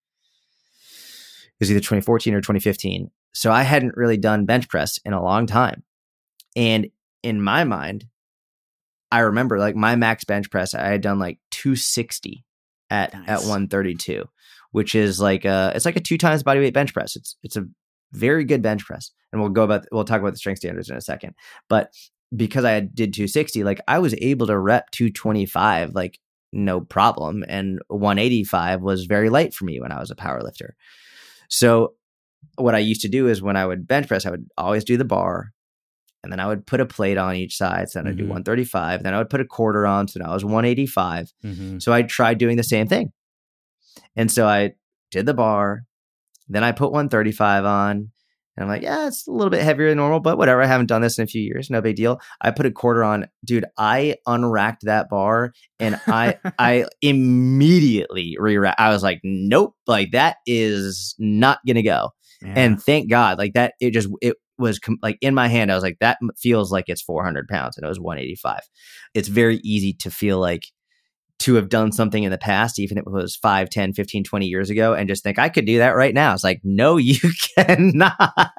It was either twenty fourteen or twenty fifteen. So I hadn't really done bench press in a long time. And in my mind, I remember like my max bench press, I had done like two sixty at, Nice. at one thirty-two, which is like a, it's like a two times body weight bench press. It's, it's a very good bench press. And we'll go about, we'll talk about the strength standards in a second, but because I did two sixty, like I was able to rep two twenty-five, like no problem. And one eighty-five was very light for me when I was a power lifter. So what I used to do is when I would bench press, I would always do the bar, and then I would put a plate on each side. So then I'd do Mhm. one thirty-five. Then I would put a quarter on. So now I was one eighty-five. Mhm. So I tried doing the same thing. And so I did the bar. Then I put one thirty-five on. And I'm like, yeah, it's a little bit heavier than normal, but whatever. I haven't done this in a few years. No big deal. I put a quarter on. Dude, I unracked that bar and I I immediately re-racked. I was like, nope, like that is not going to go. Yeah. And thank God, like that, it just, it was com- like in my hand, I was like, that feels like it's four hundred pounds, and it was one eighty-five. It's very easy to feel like to have done something in the past, even if it was five, ten, fifteen, twenty years ago, and just think I could do that right now. It's like, no, you cannot.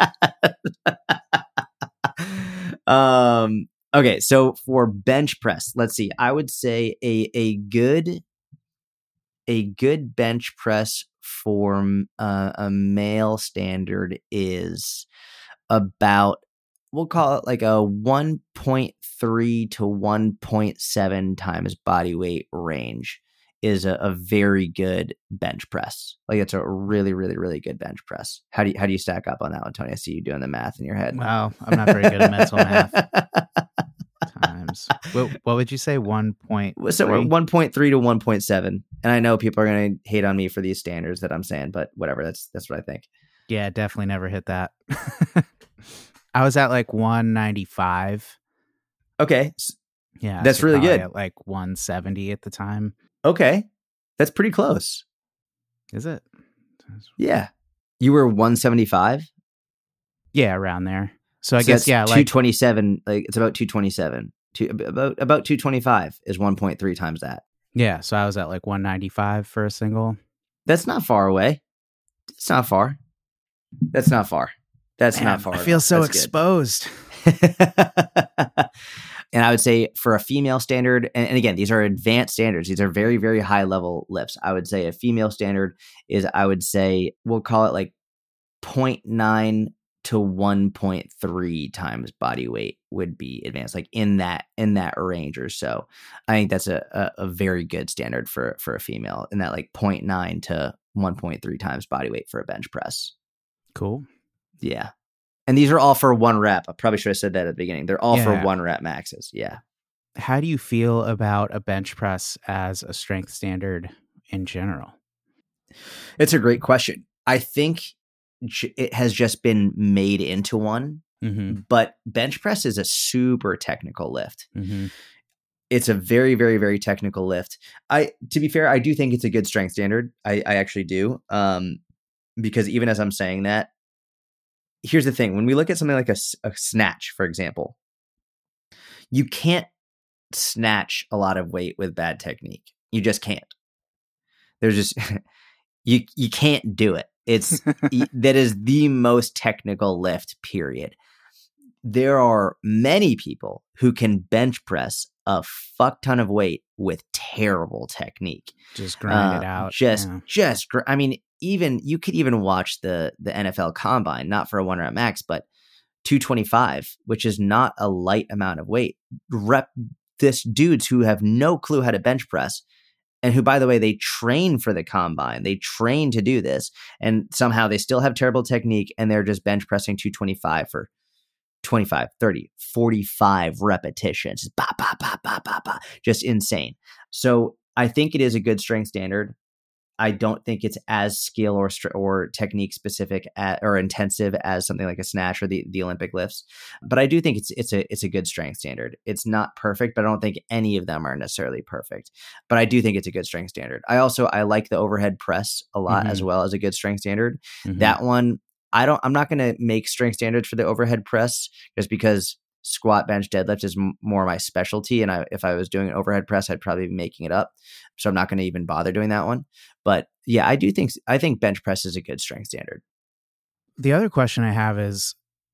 um, okay. So for bench press, let's see, I would say a, a good, a good bench press for uh, a male standard is about, we'll call it like a one point three to one point seven times body weight range is a, a very good bench press. Like it's a really, really, really good bench press. How do you, how do you stack up on that one, Tony? I see you doing the math in your head. Wow, I'm not very good at mental math. Times. What, what would you say? One point. So we're one point three to one point seven. And I know people are going to hate on me for these standards that I'm saying, but whatever. That's, that's what I think. Yeah, definitely never hit that. I was at like one ninety-five. Okay. Yeah, That's so really probably good. At like one seventy at the time. Okay. That's pretty close. Is it? Yeah. You were one seventy-five? Yeah, around there. So I So guess that's yeah, two like twenty-seven. Like it's about two twenty-seven. Two, about about two twenty-five is one point three times that. yeah. So I was at like one ninety-five for a single. That's not far away. It's not far. That's not far. That's Man, not far. I at feel all. so That's good. exposed. And I would say for a female standard, and, and again, these are advanced standards. These are very, very high level lifts. I would say a female standard is, I would say, we'll call it like zero point nine to one point three times body weight would be advanced, like in that in that range or so. I think that's a, a, a very good standard for for a female, in that like zero point nine to one point three times body weight for a bench press. Cool. Yeah. And these are all for one rep. I probably should have said that at the beginning. They're all Yeah. for one rep maxes. Yeah. How do you feel about a bench press as a strength standard in general? It's a great question. I think j- it has just been made into one, Mm-hmm. but bench press is a super technical lift. Mm-hmm. It's a very, very, very technical lift. I, to be fair, I do think it's a good strength standard. I, I actually do. Um, because even as I'm saying that, here's the thing. When we look at something like a, a snatch, for example, you can't snatch a lot of weight with bad technique. You just can't. There's just, you, you can't do it. It's, that is the most technical lift, period. There are many people who can bench press a fuck ton of weight with terrible technique. Just grind Uh, it out. Just, Yeah. just, gr- I mean, even you could even watch the the N F L Combine, not for a one rep max, but two twenty-five, which is not a light amount of weight. Rep this dudes who have no clue how to bench press, and who, by the way, they train for the combine. They train to do this, and somehow they still have terrible technique, and they're just bench pressing two twenty-five for twenty-five, thirty, forty-five repetitions. Just, bah, bah, bah, bah, bah, bah. Just insane. So I think it is a good strength standard. I don't think it's as skill or str- or technique specific at, or intensive as something like a snatch or the, the Olympic lifts. But I do think it's it's a it's a good strength standard. It's not perfect, but I don't think any of them are necessarily perfect. But I do think it's a good strength standard. I also I like the overhead press a lot Mhm. as well as a good strength standard. Mhm. That one, I don't. I'm not going to make strength standards for the overhead press just because squat, bench, deadlift is m- more my specialty. And I, if I was doing an overhead press, I'd probably be making it up. So I'm not going to even bother doing that one. But yeah, I do think I think bench press is a good strength standard. The other question I have is,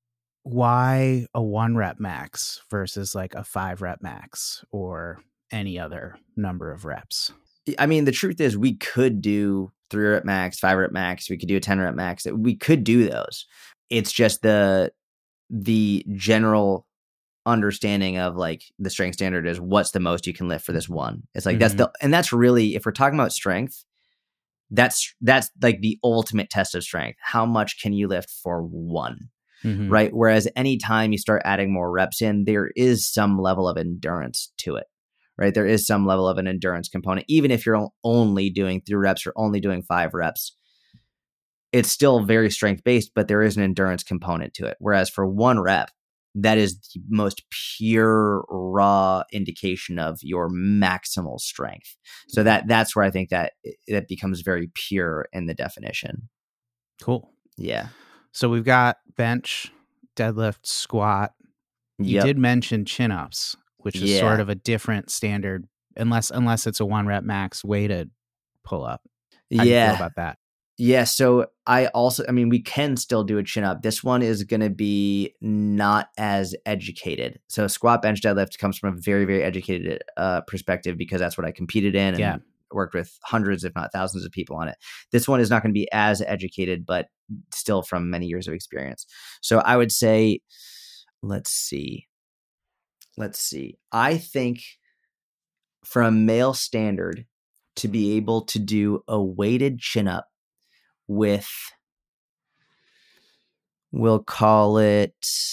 why a one rep max versus like a five rep max or any other number of reps? I mean, the truth is, we could do three rep max, five rep max. We could do a ten rep max. We could do those. It's just the the general understanding of like the strength standard is what's the most you can lift for this one. It's like that's Mhm. the and that's really, if we're talking about strength, that's that's like the ultimate test of strength. How much can you lift for one? Mhm. Right? Whereas anytime you start adding more reps in, there is some level of endurance to it. Right? There is some level of an endurance component, even if you're only doing three reps or only doing five reps. It's still very strength based, but there is an endurance component to it. Whereas for one rep, that is the most pure, raw indication of your maximal strength. So that that's where I think that it becomes very pure in the definition. Cool. Yeah. So we've got bench, deadlift, squat. You Yep. did mention chin ups, which is Yeah. sort of a different standard, unless unless it's a one rep max weighted pull up. How do you Yeah. feel about that? Yeah, so I also, I mean, we can still do a chin up. This one is going to be not as educated. So squat, bench, deadlift comes from a very, very educated uh, perspective because that's what I competed in and Yeah. worked with hundreds, if not thousands of people on it. This one is not going to be as educated, but still from many years of experience. So I would say, let's see. Let's see. I think for a male standard to be able to do a weighted chin up with, we'll call it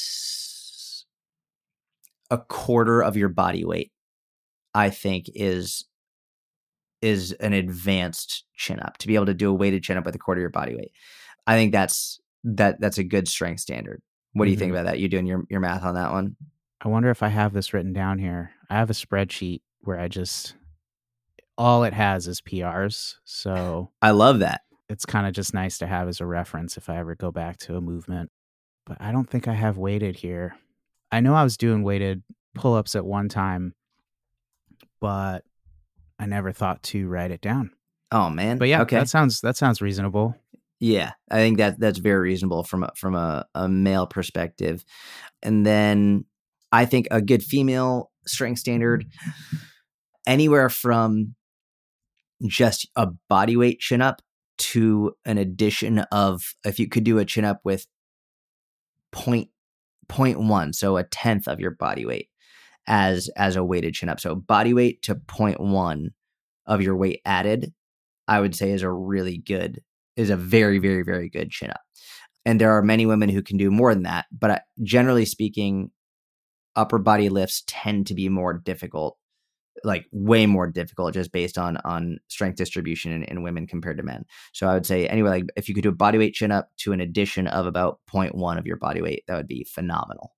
a quarter of your body weight, I think is is an advanced chin up. To be able to do a weighted chin up with a quarter of your body weight, I think that's that that's a good strength standard. What do you think Mhm. about that? You doing your your math on that one? I wonder if I have this written down here. I have a spreadsheet where I just, all it has is P Rs. So I love that. it's kind of just nice to have as a reference if I ever go back to a movement. But I don't think I have weighted here. I know I was doing weighted pull ups at one time, but I never thought to write it down. Oh man. But yeah, okay. that sounds that sounds reasonable. Yeah, I think that that's very reasonable from a, from a, a male perspective. And then I think a good female strength standard, anywhere from just a body weight chin up to an addition of, if you could do a chin up with point point one, so a tenth of your body weight as as a weighted chin up. So body weight to point one of your weight added, I would say is a really good, is a very, very, very good chin up. And there are many women who can do more than that. But generally speaking, upper body lifts tend to be more difficult, like way more difficult, just based on on strength distribution in, in women compared to men. So I would say anyway, like if you could do a body weight chin up to an addition of about zero point one of your body weight, that would be phenomenal.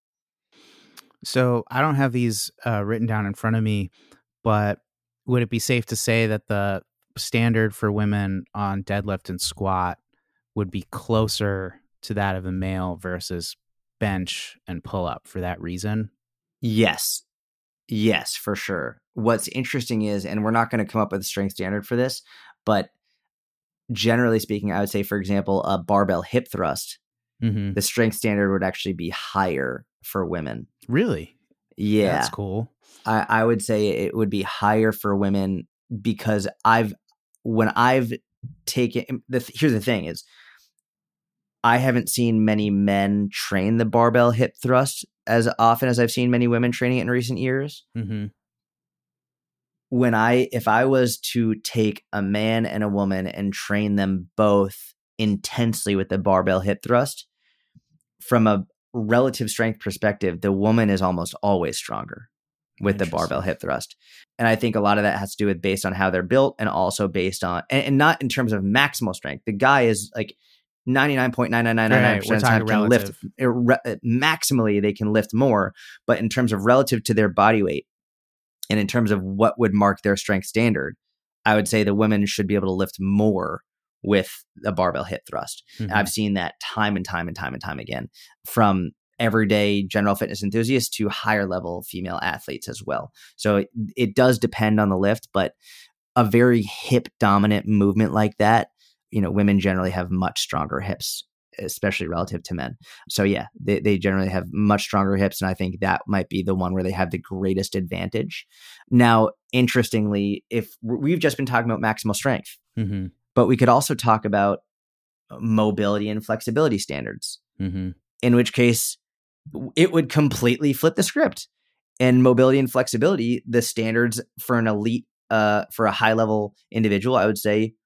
So I don't have these uh, written down in front of me, but would it be safe to say that the standard for women on deadlift and squat would be closer to that of a male versus bench and pull up for that reason? Yes. Yes, for sure. What's interesting is, and we're not going to come up with a strength standard for this, but generally speaking, I would say, for example, a barbell hip thrust, mm-hmm. the strength standard would actually be higher for women. Really? Yeah. That's cool. I, I would say it would be higher for women because I've, when I've taken, the, here's the thing is, I haven't seen many men train the barbell hip thrust as often as I've seen many women training it in recent years. Mm-hmm. When I, if I was to take a man and a woman and train them both intensely with the barbell hip thrust, from a relative strength perspective, the woman is almost always stronger with the barbell hip thrust. And I think a lot of that has to do with based on how they're built and also based on, and, and not in terms of maximal strength. The guy is like ninety-nine point nine nine nine nine percent right, of the time can lift uh, maximally, they can lift more, but in terms of relative to their body weight and in terms of what would mark their strength standard, I would say the women should be able to lift more with a barbell hip thrust. Mm-hmm. I've seen that time and time and time and time again from everyday general fitness enthusiasts to higher level female athletes as well. So it, it does depend on the lift, but a very hip dominant movement like that, you know, women generally have much stronger hips, especially relative to men. So yeah, they, they generally have much stronger hips. And I think that might be the one where they have the greatest advantage. Now, interestingly, if we've just been talking about maximal strength, mm-hmm. but we could also talk about mobility and flexibility standards, mm-hmm. in which case it would completely flip the script. And mobility and flexibility, the standards for an elite, uh, for a high level individual, I would say,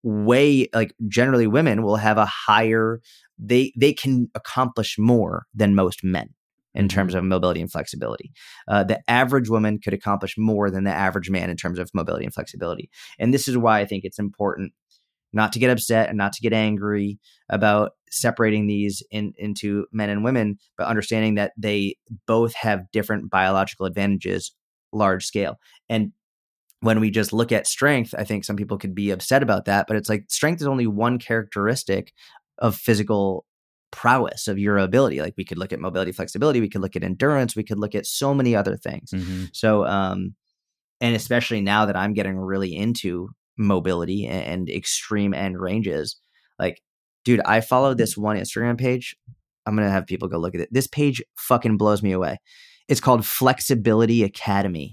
way like generally women will have a higher, they they can accomplish more than most men in mm-hmm. terms of mobility and flexibility. Uh, the average woman could accomplish more than the average man in terms of mobility and flexibility. And this is why I think it's important not to get upset and not to get angry about separating these in, into men and women, but understanding that they both have different biological advantages, large scale. And when we just look at strength, I think some people could be upset about that, but it's like strength is only one characteristic of physical prowess, of your ability. Like we could look at mobility, flexibility, we could look at endurance, we could look at so many other things. Mm-hmm. So, um, and especially now that I'm getting really into mobility and, and extreme end ranges, like, dude, I follow this one Instagram page. I'm going to have people go look at it. This page fucking blows me away. It's called Flexibility Academy.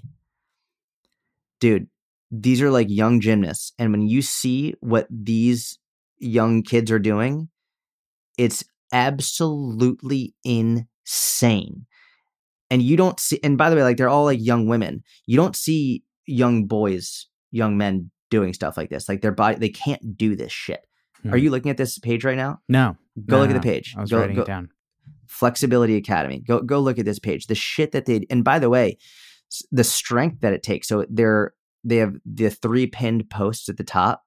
Dude, these are like young gymnasts. And when you see what these young kids are doing, it's absolutely insane. And you don't see, and by the way, like they're all like young women. You don't see young boys, young men doing stuff like this. Like their body, they can't do this shit. Hmm. Are you looking at this page right now? No. Go no, look no, at the page. I was go, writing go, it down. Flexibility Academy. Go go look at this page. The shit that they, and by the way, the strength that it takes. So they're, they have the three pinned posts at the top,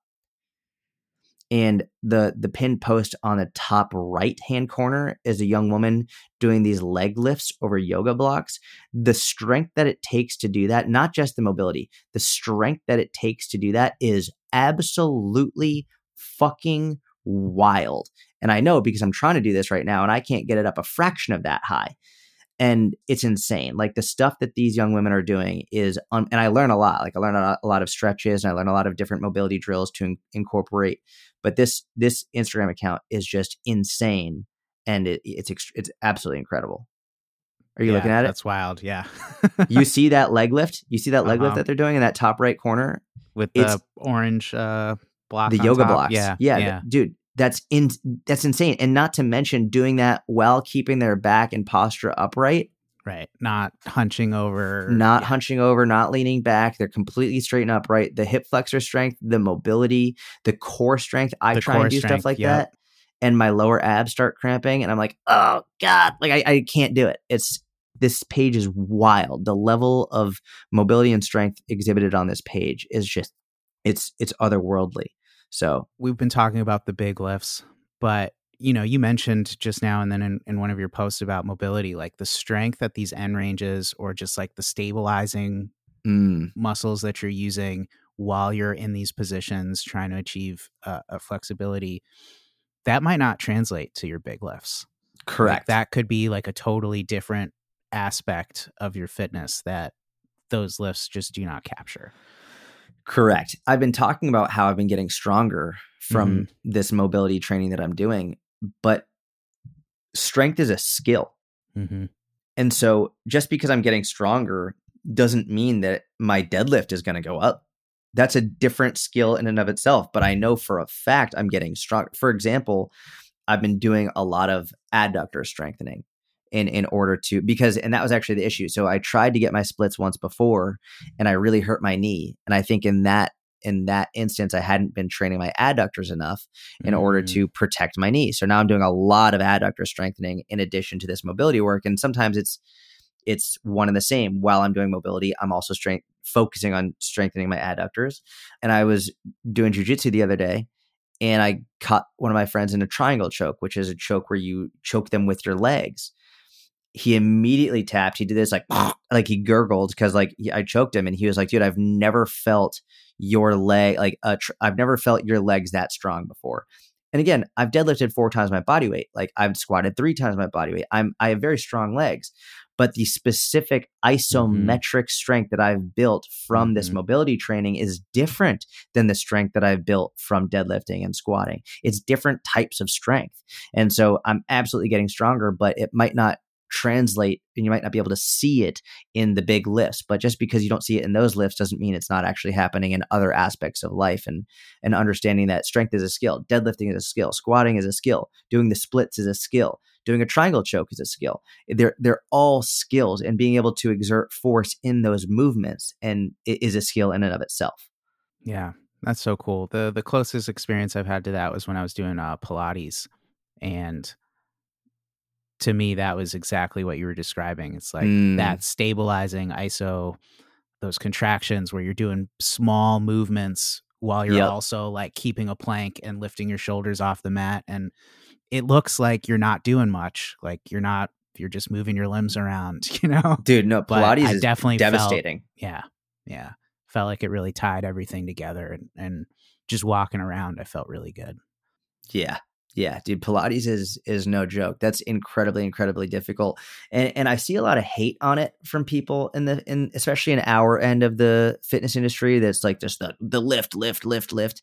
and the, the pinned post on the top right-hand corner is a young woman doing these leg lifts over yoga blocks. The strength that it takes to do that, not just the mobility, the strength that it takes to do that is absolutely fucking wild. And I know because I'm trying to do this right now and I can't get it up a fraction of that high. And it's insane. Like the stuff that these young women are doing is, un- and I learn a lot. Like I learn a lot of stretches and I learn a lot of different mobility drills to in- incorporate. But this this Instagram account is just insane, and it, it's ext- it's absolutely incredible. Are you yeah, looking at it? That's wild. Yeah. You see that leg lift? You see that leg Uh-huh. lift that they're doing in that top right corner? With It's the orange uh, block the on yoga top. blocks. Yeah. Yeah, Yeah. th- dude, that's in that's insane. And not to mention doing that while keeping their back and posture upright, Right. Not hunching over. not yeah. hunching over, not leaning back. They're completely straight and upright. The hip flexor strength, the mobility, the core strength. I The try core and do strength, stuff like yep. that, and my lower abs start cramping, and I'm like, oh god, like I, I can't do it. It's this page is wild. The level of mobility and strength exhibited on this page is just it's it's otherworldly. So We've been talking about the big lifts, but you know, you mentioned just now and then in, in one of your posts about mobility, like the strength at these end ranges or just like the stabilizing mm, muscles that you're using while you're in these positions trying to achieve uh, a flexibility, that might not translate to your big lifts. correct. Like that could be like a totally different aspect of your fitness that those lifts just do not capture. Correct. I've been talking about how I've been getting stronger from Mm-hmm. this mobility training that I'm doing, but strength is a skill. Mm-hmm. And so just because I'm getting stronger doesn't mean that my deadlift is going to go up. That's a different skill in and of itself, but I know for a fact I'm getting stronger. For example, I've been doing a lot of adductor strengthening in, in order to, because, and that was actually the issue. So I tried to get my splits once before and I really hurt my knee. And I think in that, in that instance, I hadn't been training my adductors enough in Mm-hmm. order to protect my knee. So now I'm doing a lot of adductor strengthening in addition to this mobility work. And sometimes it's, it's one and the same. While I'm doing mobility, I'm also strength focusing on strengthening my adductors. And I was doing jujitsu the other day and I caught one of my friends in a triangle choke, which is a choke where you choke them with your legs. He immediately tapped. He did this like, like he gurgled because like he, I choked him and he was like, dude, I've never felt your leg, like a tr- I've never felt your legs that strong before. And again, I've deadlifted four times my body weight. Like I've squatted three times my body weight. I'm, I have very strong legs, but the specific isometric mm-hmm. strength that I've built from mm-hmm. this mobility training is different than the strength that I've built from deadlifting and squatting. It's different types of strength. And so I'm absolutely getting stronger, but it might not translate and you might not be able to see it in the big lifts, but just because you don't see it in those lifts doesn't mean it's not actually happening in other aspects of life. And and understanding that strength is a skill, deadlifting is a skill, squatting is a skill, doing the splits is a skill, doing a triangle choke is a skill. They're they're all skills, and being able to exert force in those movements and it is a skill in and of itself. Yeah, that's so cool. The the closest experience I've had to that was when I was doing uh, Pilates, and to me, that was exactly what you were describing. It's like mm. that stabilizing I S O, those contractions where you're doing small movements while you're yep. also like keeping a plank and lifting your shoulders off the mat. And it looks like you're not doing much. Like you're not, you're just moving your limbs around, you know? Dude, no, Pilates I is definitely devastating. Felt, yeah. Yeah. Felt like it really tied everything together, and, and just walking around, I felt really good. Yeah. Yeah, dude, Pilates is is no joke. That's incredibly, incredibly difficult. And and I see a lot of hate on it from people in the in especially in our end of the fitness industry that's like just the the lift, lift, lift, lift.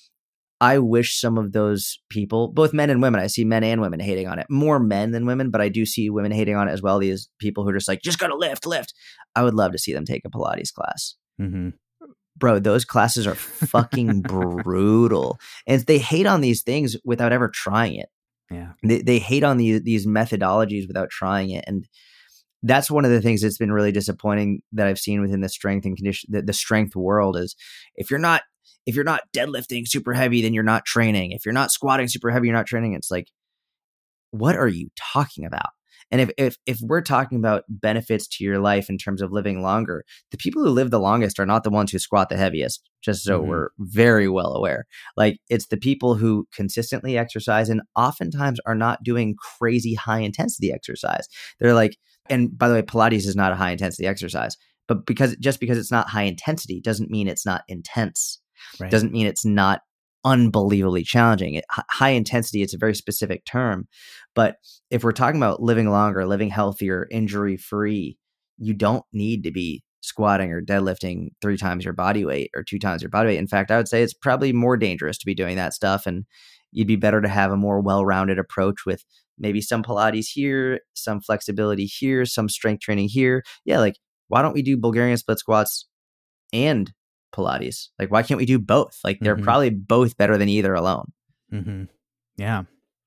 I wish some of those people, both men and women, I see men and women hating on it. More men than women, but I do see women hating on it as well. These people who are just like, just gotta lift, lift. I would love to see them take a Pilates class. Mm-hmm. Bro, those classes are fucking brutal. And they hate on these things without ever trying it. Yeah. They they hate on the, these methodologies without trying it. And that's one of the things that's been really disappointing that I've seen within the strength and condition, the, the strength world is if you're not, if you're not deadlifting super heavy, then you're not training. If you're not squatting super heavy, you're not training. It's like, what are you talking about? And if, if if we're talking about benefits to your life in terms of living longer, the people who live the longest are not the ones who squat the heaviest, just so mm-hmm. we're very well aware. Like it's the people who consistently exercise and oftentimes are not doing crazy high intensity exercise. They're like, and by the way, Pilates is not a high intensity exercise, but because just because it's not high intensity doesn't mean it's not intense. Right. Doesn't mean it's not unbelievably challenging. It, high intensity, it's a very specific term. But if we're talking about living longer, living healthier, injury free, you don't need to be squatting or deadlifting three times your body weight or two times your body weight. In fact, I would say it's probably more dangerous to be doing that stuff. And you'd be better to have a more well-rounded approach with maybe some Pilates here, some flexibility here, some strength training here. Yeah, like why don't we do Bulgarian split squats and Pilates? Like why can't we do both? Like they're Mhm. probably both better than either alone. Mm-hmm. Yeah.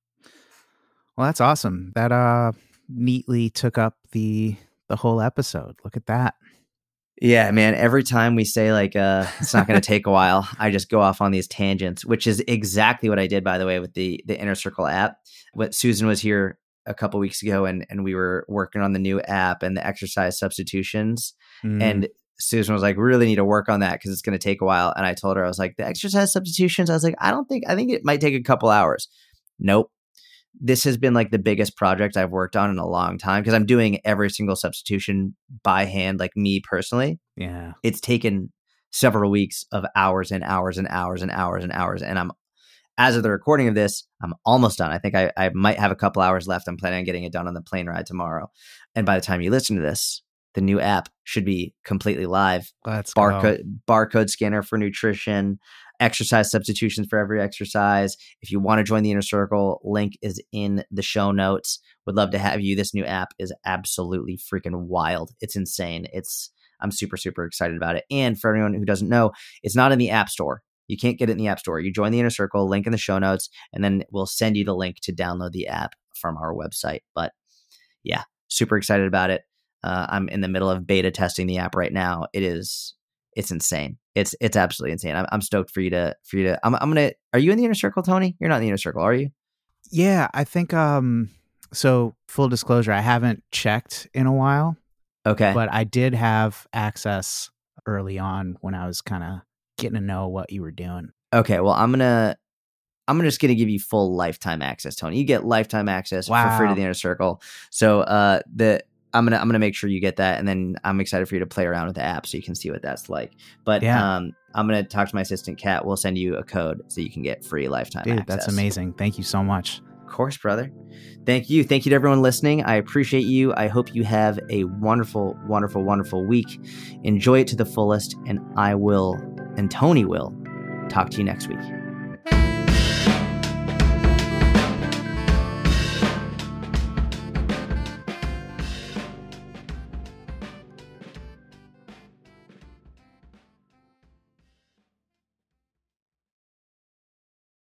Well, that's awesome. That uh neatly took up the the whole episode. Look at that. Yeah, man. Every time we say like uh it's not going to take a while, I just go off on these tangents, which is exactly what I did, by the way, with the the Inner Circle app. What Susan was here a couple weeks ago, and and we were working on the new app and the exercise substitutions, Mm. and Susan was like, "We really need to work on that because it's going to take a while." And I told her, I was like, "The exercise substitutions." I was like, "I don't think I think it might take a couple hours." Nope. This has been like the biggest project I've worked on in a long time because I'm doing every single substitution by hand, like me personally. Yeah. It's taken several weeks of hours and hours and hours and hours and hours. And I'm, as of the recording of this, I'm almost done. I think I, I might have a couple hours left. I'm planning on getting it done on the plane ride tomorrow. And by the time you listen to this, the new app should be completely live. Let's go. Barcode, barcode scanner for nutrition, exercise substitutions for every exercise. If you want to join the Inner Circle, link is in the show notes. Would love to have you. This new app is absolutely freaking wild. It's insane. It's I'm super, super excited about it. And for anyone who doesn't know, it's not in the App Store. You can't get it in the App Store. You join the Inner Circle, link in the show notes, and then we'll send you the link to download the app from our website. But yeah, super excited about it. Uh, I'm in the middle of beta testing the app right now. It is, it's insane. It's it's absolutely insane. I'm I'm stoked for you to for you to. I'm I'm gonna. Are you in the Inner Circle, Tony? You're not in the Inner Circle, are you? Yeah, I think. Um. So full disclosure, I haven't checked in a while. Okay. But I did have access early on when I was kind of getting to know what you were doing. Okay. Well, I'm gonna. I'm just going to give you full lifetime access, Tony. You get lifetime access Wow. for free to the Inner Circle. So uh, the I'm gonna I'm gonna make sure you get that, and then I'm excited for you to play around with the app so you can see what that's like. But Yeah. um, I'm gonna talk to my assistant Kat. We'll send you a code so you can get free lifetime Dude, access. that's amazing. Thank you so much. Of course, brother. Thank you. Thank you to everyone listening. I appreciate you. I hope you have a wonderful, wonderful, wonderful week. Enjoy it to the fullest, and I will, and Tony will, talk to you next week.